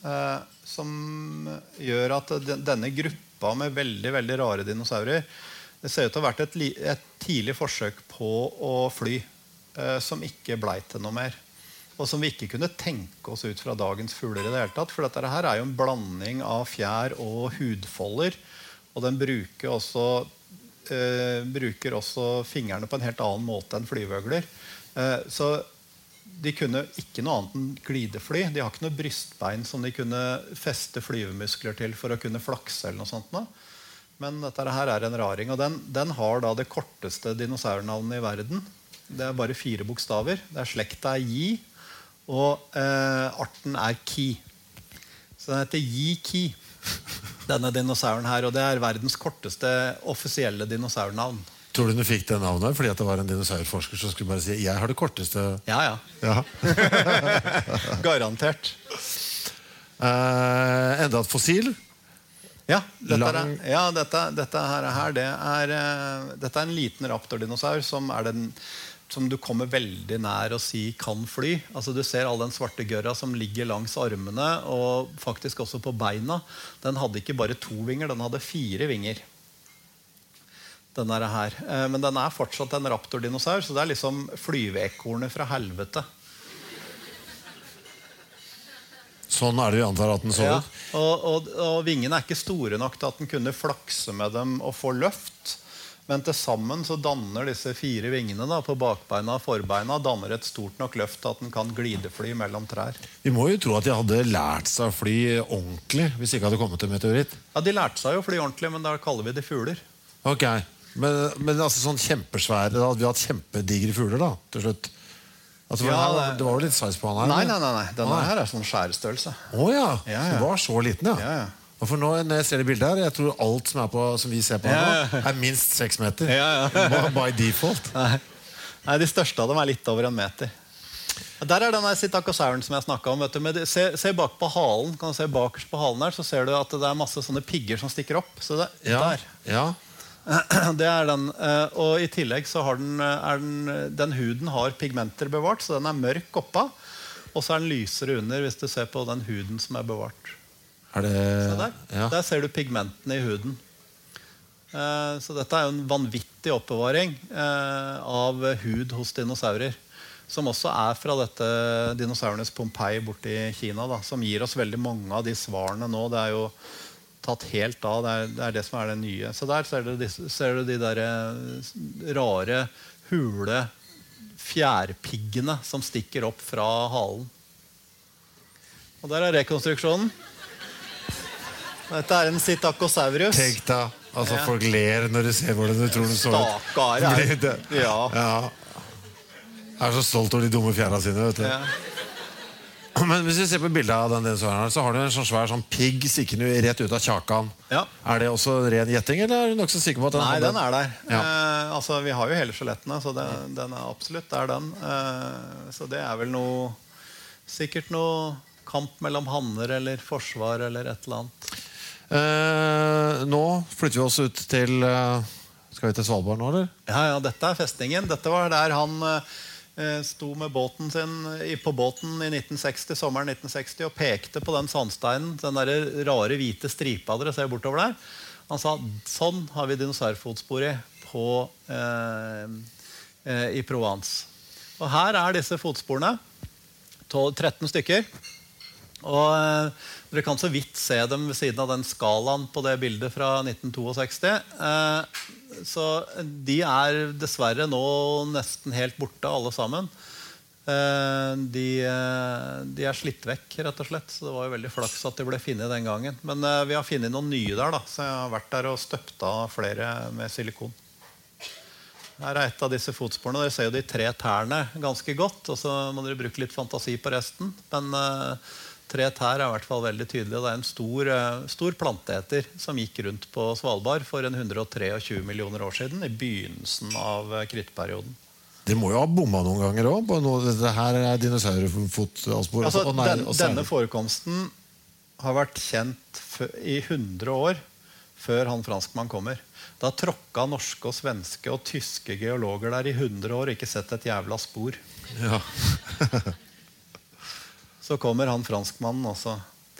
eh, som gjør at denne gruppa med veldig, veldig rare dinosaurer, det ser ut til å ha vært et, et tidlig forsøk på å fly, eh, som ikke ble til noe mer. Og som vi ikke kunne tenke oss ut fra dagens fugler i det hele tatt. For dette her er jo en blanding av fjær og hudfolder. Og den bruker også, eh, bruker også fingrene på en helt annen måte enn flyvøgler. Eh, så de kunne ikke noe annet enn glidefly. De har ikke noe brystbein som de kunne feste flyvemuskler til for å kunne flakse eller noe sånt nå. Men dette her er en raring, og den, den har da det korteste dinosaurnavnet i verden. Det er bare fire bokstaver. Det er slekta er Yi, og eh, arten er Ki. Så den heter Yi-Ki, denne dinosauren her, og det er verdens korteste offisielle dinosaurnavn. Tror du du fikk det navnet fordi at det var en dinosaurforsker som skulle bare si jeg har det korteste? Ja, ja. ja. Garantert. Eh, enda et fossil? Ja, dette, Lang... er, ja dette, dette her, her det er, uh, dette er en liten raptordinosaur som, er den, som du kommer veldig nær å si kan fly. Altså, du ser all den svarte gørra som ligger langs armene og faktisk også på beina. Den hadde ikke bare to vinger, den hadde fire vinger. Den er her. Uh, men den er fortsatt en raptordinosaur, så det er liksom flyveekornet fra helvete. Sånn er det vi antar at den så ut. Ja, og, og, og vingene er ikke store nok til at den kunne flakse med dem og få løft. Men til sammen så danner disse fire vingene da, på bakbeina og forbeina danner et stort nok løft til at den kan glidefly mellom trær. Vi må jo tro at de hadde lært seg å fly ordentlig hvis ikke hadde kommet til meteoritt. Ja, de lærte seg jo å fly ordentlig, men da kaller vi de fugler. Ok, men, men altså sånn kjempesvære, da hadde vi hatt kjempedigre fugler da, til slutt. Altså, Ja, her, det- det var jo litt size på han her. Nei, nei, nei, nei. Denne Nei. her er sånn skjærestørrelse. Åja, Ja, ja. det var så liten, ja. Ja, ja. Og for nå, når jeg ser det bildet her, jeg tror alt som, er på, som vi ser på her Ja, nå, er minst seks meter. Ja, ja. By- By default. Nei. Nei, de største av dem er litt over en meter. Der er denne Psittacosauren som jeg snakket om. Vet du. Men det- se, se bak på halen, kan du se bakerst på halen her, så ser du at det er masse sånne pigger som stikker opp. Så det, Ja, der. ja. Det er den, eh, og i tillegg så har den, eh, er den, den huden har pigmenter bevart, så den er mørk oppa, og så er den lysere under hvis du ser på den huden som er bevart. Er det... Se der. Ja. Der ser du pigmentene i huden. Eh, Så dette er jo en vanvittig oppbevaring eh, av hud hos dinosaurer, som også er fra dette dinosaurenes Pompeii borte i Kina, da, som gir oss veldig mange av de svarene nå. Det er jo tatt helt av, det er det, er det som er det nye. Så der ser du, disse, ser du de der eh, rare, hule fjærpiggene som stikker opp fra halen. Og der er rekonstruksjonen. Dette er en Psittacosaurus. Tenk da, altså Ja. folk ler når du ser hvordan du tror den så ut. Stakkar er- Blir det- Ja. Ja. Jeg er så stolt over de dumme fjæra sine, vet du. Ja. Men hvis vi ser på bildet av den dinosauren her, så har du en sånn svær sånn pigg stikkende rett ut av kjakan. Ja. Er det også ren gjetting, eller er du nok så sikker på at den Nei, hadde- den er der. Ja. Eh, altså, vi har jo hele skjelettene, så det, den er absolutt det er den. Eh, så det er vel noe sikkert noe kamp mellom hanner eller forsvar eller et eller annet. Eh, nå flytter vi oss ut til eh, Skal vi til Svalbard nå, eller? Ja, ja, dette er festningen. Dette var der han eh, sto med båten sin i, på båten i nitten seksti, sommeren nitten seksti og pekte på den sandsteinen, den der rare hvite stripa dere ser bortover der. Han sa, sånn har vi dinosaurfotspor i på, eh, eh, i Provence. Og her er disse fotsporene, tretten stykker. Og eh, dere kan så vidt se dem ved siden av den skalaen på det bildet fra nitten sekstito. Eh, så de er dessverre nå nesten helt borte, alle sammen. Eh, de, eh, de er slitt vekk, rett og slett. Så det var jo veldig flaks at de ble funnet den gangen. Men eh, vi har funnet noen nye der, da. Så jeg har vært der og støpt av flere med silikon. Her er et av disse fotsporene. Dere ser jo de tre tærne ganske godt. Og så må dere bruke litt fantasi på resten. Men uh, tre tær er i hvert fall veldig tydelig. Og det er en stor, uh, stor planteeter som gikk rundt på Svalbard for en hundre og tjuetre millioner år siden. I begynnelsen av uh, krittperioden. De må jo ha bomma noen ganger også. Dette her er dinosaurfotspor. Altså, og nei- den, og denne særlig- forekomsten har vært kjent f- i hundre år før han franskmann kommer. Da tråkka norske og svenske og tyske geologer der i hundre år og ikke sett et jævla spor. Ja. Så kommer han franskmannen, og så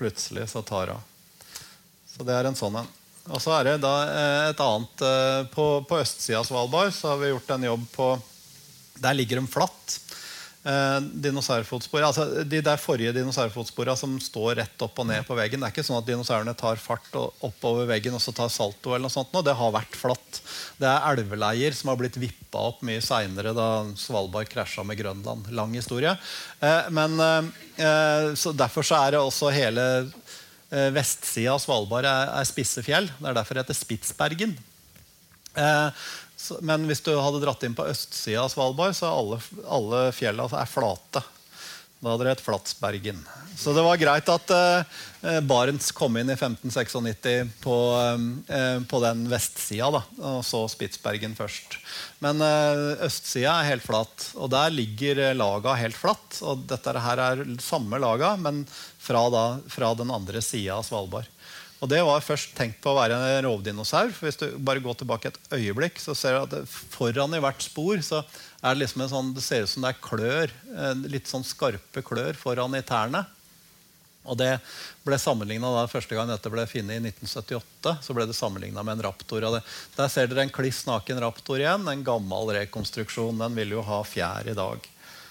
plutselig så tar av. Så det er en sånn en. Og så er det da et annet på, på østsiden av Svalbard så har vi gjort en jobb på, der ligger de flatt eh, dinosaurfotspor, altså de der forrige dinosaurfotsporene som står rett opp og ned på veggen. Det er ikke sånn at dinosaurene tar fart og oppover veggen og så tar salto eller noe sånt nå. Det har vært flatt. Det er elveleier som har blitt vippet opp mye senere da Svalbard krasjet med Grønland. Lang historie. Eh, men eh, så derfor så er det også hele vestsiden av Svalbard er, er spisse fjell. Det er derfor det heter Spitsbergen. Eh, så, men hvis du hadde dratt inn på østsiden av Svalbard, så er alle, alle fjellene er flate. Da hadde det hett Flatsbergen. Så det var greit at eh, Barents kom inn i femten nittiseks på, eh, på den vestsiden, da, og så Spitsbergen først. Men eh, østsiden er helt flat, og der ligger laga helt flatt. Og dette her er samme laga, men fra, da, fra den andre siden av Svalbard. Og det var først tenkt på å være en rovdinosaur. For hvis du bare går tilbake et øyeblikk, så ser du at det, foran i hvert spor så er det liksom en sånn, det ser ut som det er klør, litt sånn skarpe klør foran i tærne. Og det ble sammenlignet da første gang dette ble funnet i nitten syttiåtte, så ble det sammenlignet med en raptor. Og det, der ser dere en kliss naken raptor igjen, en gammel rekonstruksjon. Den vil jo ha fjær i dag.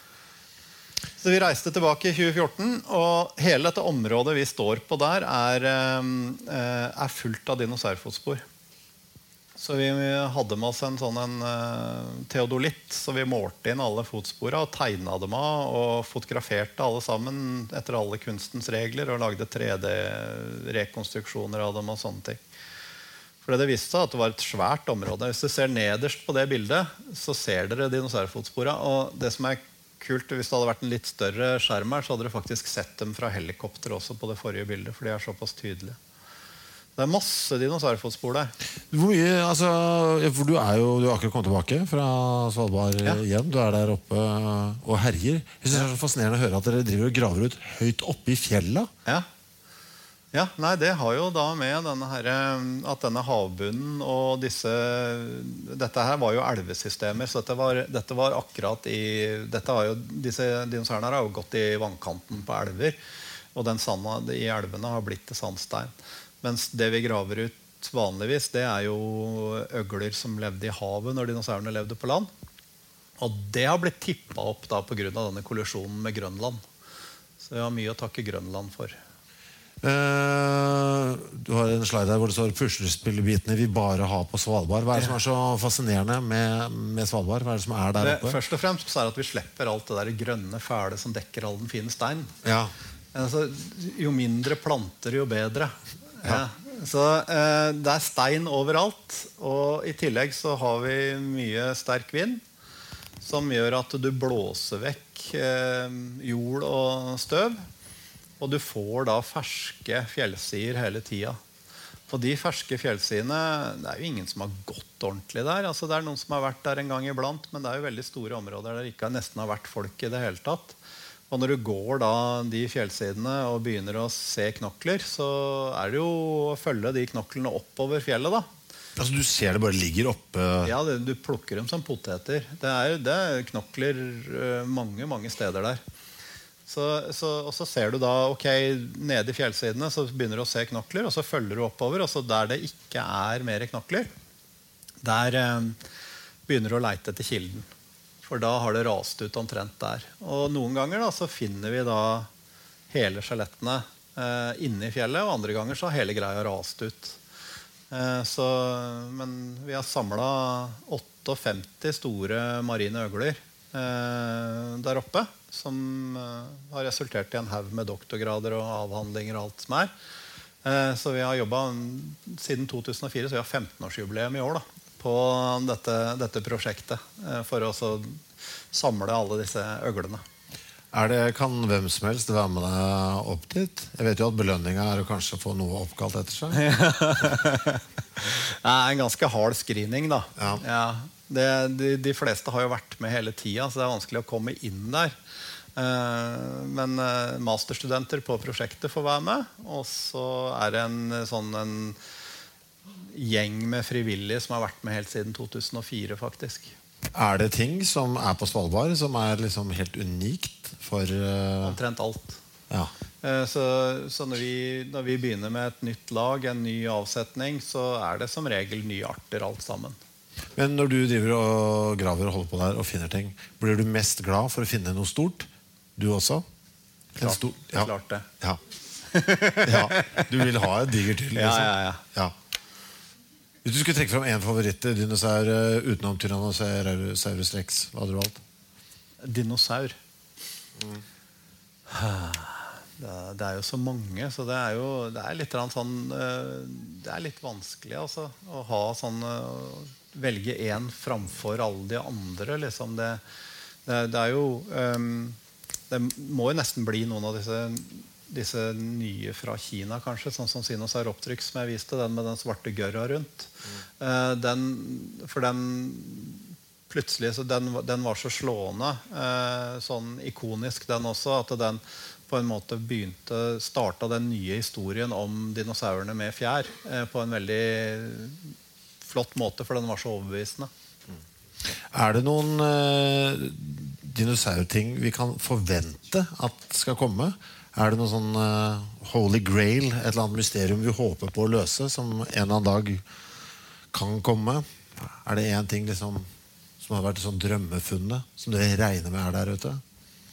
Så vi reiste tilbake i tjue fjorten, og hele dette området vi står på der er, er fullt av dinosaurfotspor. Så vi hadde med oss en sånn en teodolitt, så vi målte inn alle fotsporene og tegnet dem av og fotograferte alle sammen etter alle kunstens regler og lagde tre D-rekonstruksjoner av dem og sånne ting. For det viste seg at det var et svært område. Hvis du ser nederst på det bildet, så ser dere dinosaurfotsporene, og det som er kult, hvis det hadde vært en litt større skjerm her, så hadde dere faktisk sett dem fra helikopter også på det forrige bildet, for de er såpass tydelige. Det er masse dinosaurfotspor der. Hvor mye, altså, for du er jo du har akkurat kommet tilbake fra Svalbard ja. igjen. Du er der oppe og herjer. Jeg synes det er så fascinerende å høre at dere driver og graver ut høyt oppe i fjella. Ja. Ja, nei, det har jo da med denne her, at denne havbunnen og disse, dette her var jo elvesystemer, så dette var, dette var akkurat i, dette har jo, disse dinosaurene har jo gått i vannkanten på elver, og den sanda i elvene har blitt til sandstein. Mens det vi graver ut vanligvis, det er jo øgler som levde i havet når dinosaurene levde på land. Og det har blitt tippet opp da på grunn av denne kollisjonen med Grønland. Så vi har mye å takke Grønland for. Uh, du har en slide der hvor det står puslespillbitene vi bare har på Svalbard. Hva er det som er så fascinerende med, med Svalbard? Hva er det som er der oppe? Det, først og fremst så er det at vi slipper alt det der grønne fæle som dekker all den fine stein. Ja. Altså, jo mindre planter, jo bedre. Ja. Ja. Så uh, det er stein overalt, og i tillegg så har vi mye sterk vind som gjør at du blåser vekk uh, jord og støv. Og du får da ferske fjellsider hele tida. Og de ferske fjellsidene, det er jo ingen som har gått ordentlig der. Altså, det er noen som har vært der en gang iblant, men det er jo veldig store områder der det ikke nesten har vært folk i det hele tatt. Og når du går da de fjellsidene og begynner å se knokler, så er det jo å følge de knoklene oppover fjellet da. Altså du ser det bare ligger oppe? Ja, det, du plukker dem som poteter. Det er, det er knokler mange, mange steder der. Så, så, og så ser du da, ok, nede i fjellsidene så begynner du å se knokler, og så følger du oppover, og så der det ikke er mer knokler, der eh, begynner du å leite etter kilden. For da har det rast ut omtrent der. Og noen ganger da, så finner vi da hele skjelettene eh, inne i fjellet, og andre ganger så har hele greia rast ut. Eh, så, men vi har samlet femtiåtte store marine øgler eh, der oppe, som uh, har resultert i en haug med doktorgrader og avhandlinger og alt som er. Uh, så vi har jobbet siden to tusen og fire, så vi har femten-årsjubileum i år da, på dette, dette prosjektet, uh, for å samle alle disse øglene. Er det, kan hvem som helst være med deg opp dit? Jeg vet jo at belønningen er å kanskje få noe oppkalt etter seg. Det er en ganske hard screening da. Ja. Ja, det, de, de fleste har jo vært med hele tiden, så det er vanskelig å komme inn der. Men masterstudenter på prosjektet får være med, og så er det en, sånn, en gjeng med frivillige som har vært med helt siden to tusen og fire faktisk. Er det ting som er på Svalbard som er liksom helt unikt for uh... omtrent alt. Ja. Så, så når, vi, når vi begynner med et nytt lag, en ny avsetning, så er det som regel nye arter alt sammen. Men når du driver og graver og holder på der og finner ting, blir du mest glad for å finne noe stort? Du også? Klart, stor, ja. klart det. Ja. Ja, du vil ha et digert til, liksom. Ja, ja, ja. Ja. Hvis du skulle trekke frem en favoritt-dinosaur utenom Tyrannosaurus rex, hva hadde du valgt? Dinosaur. Mm. Det, det er jo så mange, så det er jo det er litt sånn det er litt vanskelig altså, å ha sånn velge en framfor alle de andre liksom. det, det, det er jo um, det må jo nesten bli noen av disse, disse nye fra Kina kanskje, sånn som Sinosauropteryx som jeg viste, den med den svarte gørra rundt. Mm. uh, den, for den plutselig, så den, den var så slående uh, sånn ikonisk den også, at den på en måte begynte, starta den nye historien om dinosaurene med fjær eh, på en veldig flott måte, for den var så overbevisende. Er det noen eh, dinosaurting vi kan forvente at skal komme? Er det noen sånn eh, holy grail, et eller annet mysterium vi håper på å løse, som en eller annen dag kan komme? Er det en ting liksom, som har vært et sånn drømmefunnet, som dere regner med er der ute?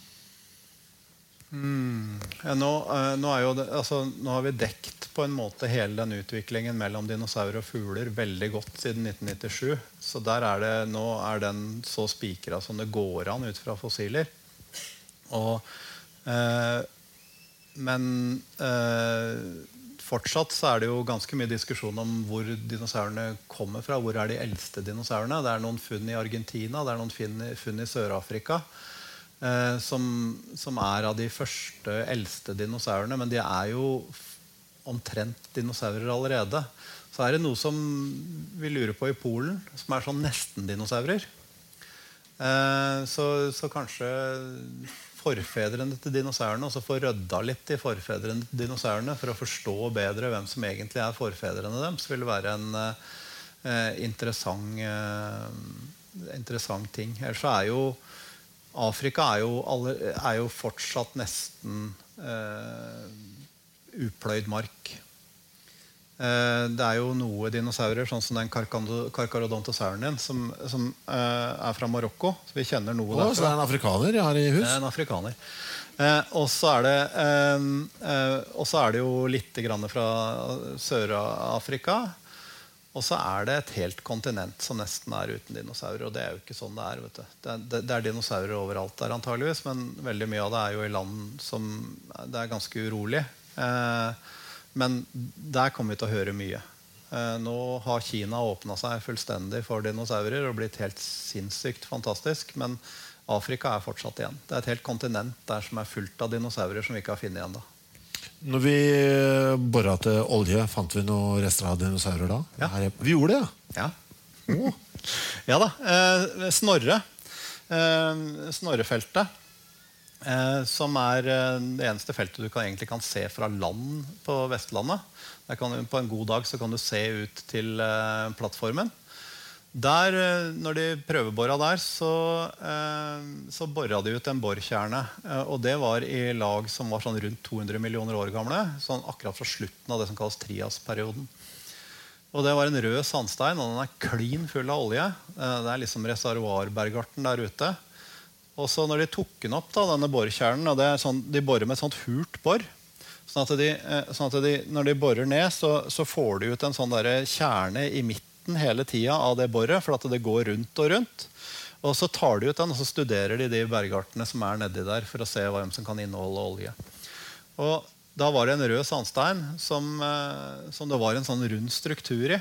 Mm. Ja, nå, uh, nå, er jo det, altså, nå har vi dekt på en måte hele den utviklingen mellom dinosaurer og fugler veldig godt siden nitten nittisju. Så der er det, nå er den så spikret som det går an ut fra fossiler. Og, uh, men uh, fortsatt så er det jo ganske mye diskusjon om hvor dinosaurene kommer fra. Hvor er de eldste dinosaurene? Det er noen funn i Argentina, det er noen funn i, funn i Sør-Afrika. Eh, som, som er av de første eldste dinosaurene, men de er jo omtrent dinosaurer allerede. Så er det noe som vi lurer på i Polen, som er sånn nesten dinosaurer. Eh, så, så kanskje forfedrene til dinosaurene også får rydda litt i forfedrene til dinosaurene for å forstå bedre hvem som egentlig er forfedrene deres, vil være en eh, interessant, eh, interessant ting. Ellers så er jo Afrika er jo, alle, er jo fortsatt nesten eh, upløyd mark. Eh, det er jo noe dinosaurer, sånn som den Carcharodontosauren din, som, som eh, er fra Marokko. Så vi kjenner noe Å, derfra. Så det er en afrikaner jeg har i hus? Det er en afrikaner. Eh, og så er det, eh, eh, og så er det jo litt grann fra Sør-Afrika. Og så er det et helt kontinent som nesten er uten dinosaurer. Og det er jo ikke sånn det er. Vet du. Det, det, det er dinosaurer overalt der antageligvis, men veldig mye av det er jo i land som det er ganske urolig. Eh, men der kommer vi til å høre mye. Eh, nå har Kina åpnet seg fullstendig for dinosaurer og blitt helt sinnssykt fantastisk. Men Afrika er fortsatt igjen. Det er et helt kontinent der som er fullt av dinosaurer som vi ikke har funnet igjen da. Når vi borret til olje, fant vi noen rester av dinosaurer da? Ja. Her, vi gjorde det, ja. Ja, oh. Ja da. Eh, Snorre. Eh, Snorrefeltet. Eh, som er eh, det eneste feltet du kan, egentlig kan se fra land på Vestlandet. Der kan du, på en god dag så kan du se ut til eh, plattformen. Der, når de prøveboret der, så, eh, så boret de ut en borkjerne. Eh, og det var i lag som var sånn rundt to hundre millioner år gamle. Sånn akkurat fra slutten av det som kalles Trias-perioden. Og det var en rød sandstein, og den er klin full av olje. Eh, det er liksom reservoarbergarten der ute. Og så når de tok den opp, da, denne borkjernen, og det er sånn, de borer med et sånt hult bor. Sånn at, de, eh, sånn at de, når de borer ned, så, så får de ut en sånn der kjerne i midten hele tida av det boret, for at det går rundt og rundt. Og så tar de ut den, og så studerer de de bergartene som er nedi der, for å se hva som kan inneholde olje. Og da var det en rød sandstein som, som det var en sånn rund struktur i,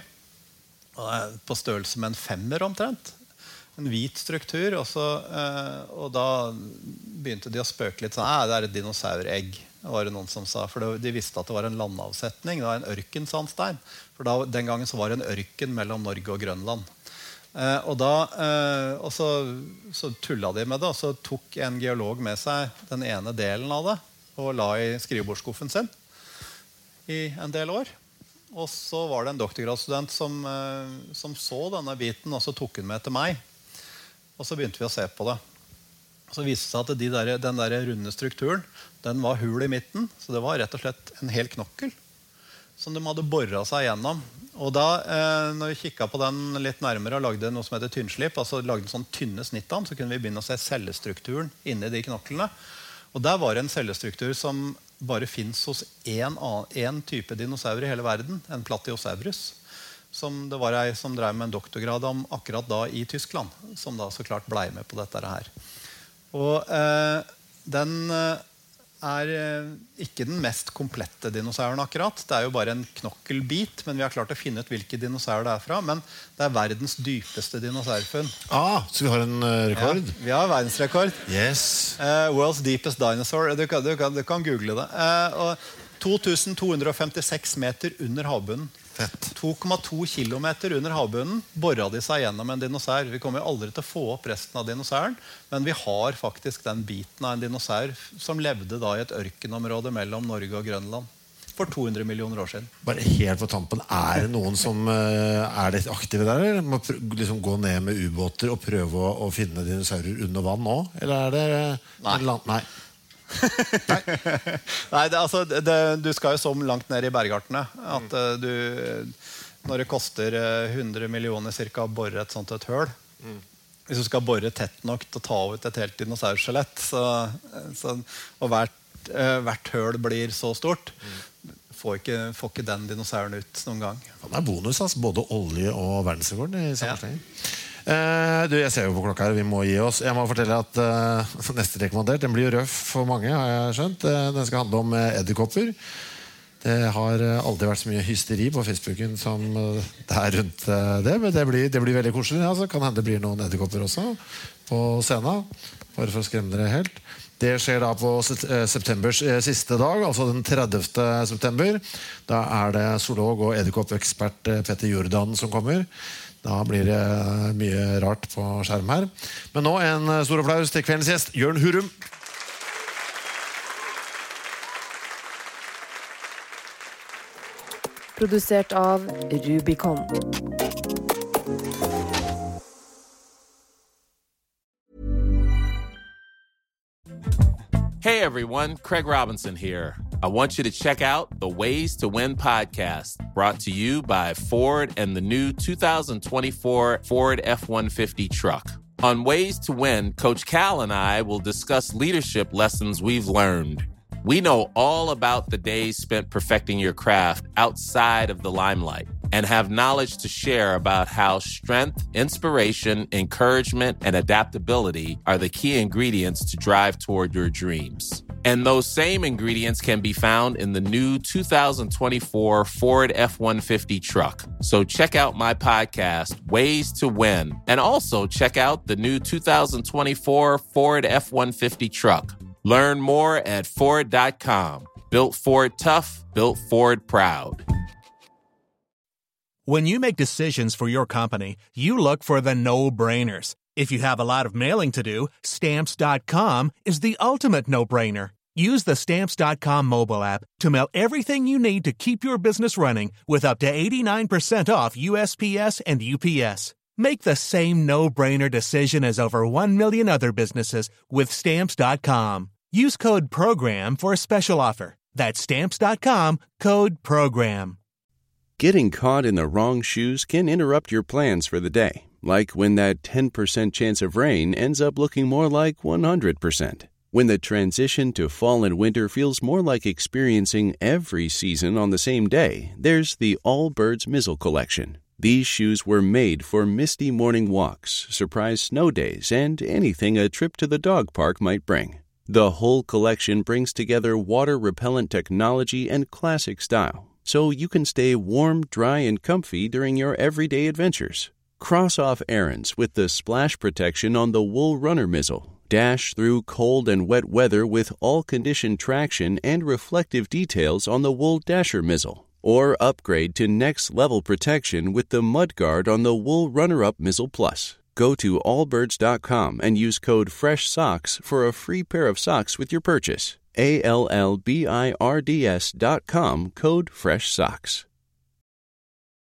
på størrelse med en femmer omtrent. En hvit struktur, og, så, og da begynte de å spøke litt sånn, «Æ, det er et dinosauregg», var det noen som sa, for de visste at det var en landavsetning, det var en ørkensandstein, for da, den gangen så var det en ørken mellom Norge og Grønland. Eh, og da, eh, og så, så tulla de med det, og så tok en geolog med seg den ene delen av det, og la i skrivebordsskuffen sin i en del år. Og så var det en doktorgradsstudent som, eh, som så denne biten, og så tok hun med til meg. Og så begynte vi å se på det. Så viste det seg at de der, den der runde strukturen, den var hul i midten, så det var rett og slett en hel knokkel som de hadde borret seg gjennom. Og da, eh, når vi kikket på den litt nærmere og lagde noe som heter tynnslip, altså lagde en sånn tynne snitt av den, så kunne vi begynne å se cellestrukturen inni de knoklene. Og der var det en cellestruktur som bare finnes hos en, en type dinosaur i hele verden, en Platyosaurus, som det var ei som drev med en doktorgrad om akkurat da i Tyskland, som da så klart ble med på dette her. Og eh, den er ikke den mest komplette dinosauren akkurat. Det er jo bare en knokkelbit, men vi har klart å finne ut hvilke dinosaurer det er fra. Men det er verdens dypeste dinosaurfunn. Ah, så vi har en uh, rekord? Ja, vi har verdensrekord. Yes. Uh, World's Deepest Dinosaur. Du kan, du kan, du kan google det. Uh, og to tusen to hundre femtiseks meter under havbunnen. to komma to kilometer under havbunnen borret de seg gjennom en dinosaur. Vi kommer jo aldri til å få opp resten av dinosauren, men vi har faktisk den biten av en dinosaur som levde da i et ørkenområde mellom Norge og Grønland for to hundre millioner år siden. Bare helt på tampen, er det noen som uh, er litt aktive der, eller må liksom gå ned med ubåter og prøve å, å finne dinosaurer under vann nå? Eller er det uh, Nei. Land? Nei. Nei, Nei det, altså, det, du skal jo så langt ned i bergartene at uh, du, når det koster uh, hundre millioner cirka å borre et sånt et høl, mm. hvis du skal borre tett nok til å ta ut et helt dinosaurskjelett, så, så, og hvert, uh, hvert høl blir så stort, mm. får, ikke, får ikke den dinosauren ut noen gang. Det er bonus, altså, både olje og verdensrekord i sammenhengen. Ja. Uh, du, jeg ser jo på klokka her, vi må gi oss. Jeg må fortelle at uh, neste rekommandert, den blir jo røff for mange, har jeg skjønt. Uh, den skal handle om uh, edderkopper. Det har uh, aldri vært så mye hysteri på Facebooken som uh, det er rundt uh, det, men det blir, det blir veldig koselig. Altså. Kan hende det blir noen edderkopper også på scenen, bare for å skremme dere helt. Det skjer da på septembers uh, siste dag, altså den tredivte september. Da er det zoolog og edderkoppekspert uh, Petter Jordan som kommer. Da blir det mye rart på skjerm her. Men nå en stor applaus til kveldens gjest, Jørn Hurum. Produsert av Rubicon. Hey everyone, Craig Robinson here. I want you to check out the Ways to Win podcast, brought to you by Ford and the new two thousand twenty-four Ford F one fifty truck. On Ways to Win, Coach Cal and I will discuss leadership lessons we've learned. We know all about the days spent perfecting your craft outside of the limelight and have knowledge to share about how strength, inspiration, encouragement, and adaptability are the key ingredients to drive toward your dreams. And those same ingredients can be found in the new two thousand twenty-four Ford F one fifty truck. So check out my podcast, Ways to Win, and also check out the new two thousand twenty-four Ford F one fifty truck. Learn more at Ford dot com. Built Ford tough, built Ford proud. When you make decisions for your company, you look for the no-brainers. If you have a lot of mailing to do, Stamps dot com is the ultimate no-brainer. Use the Stamps dot com mobile app to mail everything you need to keep your business running with up to eighty-nine percent off U S P S and U P S. Make the same no-brainer decision as over one million other businesses with Stamps dot com. Use code PROGRAM for a special offer. That's Stamps dot com, code PROGRAM. Getting caught in the wrong shoes can interrupt your plans for the day, like when that ten percent chance of rain ends up looking more like one hundred percent. When the transition to fall and winter feels more like experiencing every season on the same day, there's the Allbirds Mizzle Collection. These shoes were made for misty morning walks, surprise snow days, and anything a trip to the dog park might bring. The whole collection brings together water-repellent technology and classic style, so you can stay warm, dry, and comfy during your everyday adventures. Cross off errands with the splash protection on the Wool Runner Mizzle. Dash through cold and wet weather with all-condition traction and reflective details on the Wool Dasher Mizzle. Or upgrade to next-level protection with the Mudguard on the Wool Runner-Up Mizzle Plus. Go to allbirds dot com and use code FRESHSOCKS for a free pair of socks with your purchase. A L L B I R D S dot com, code FRESHSOCKS.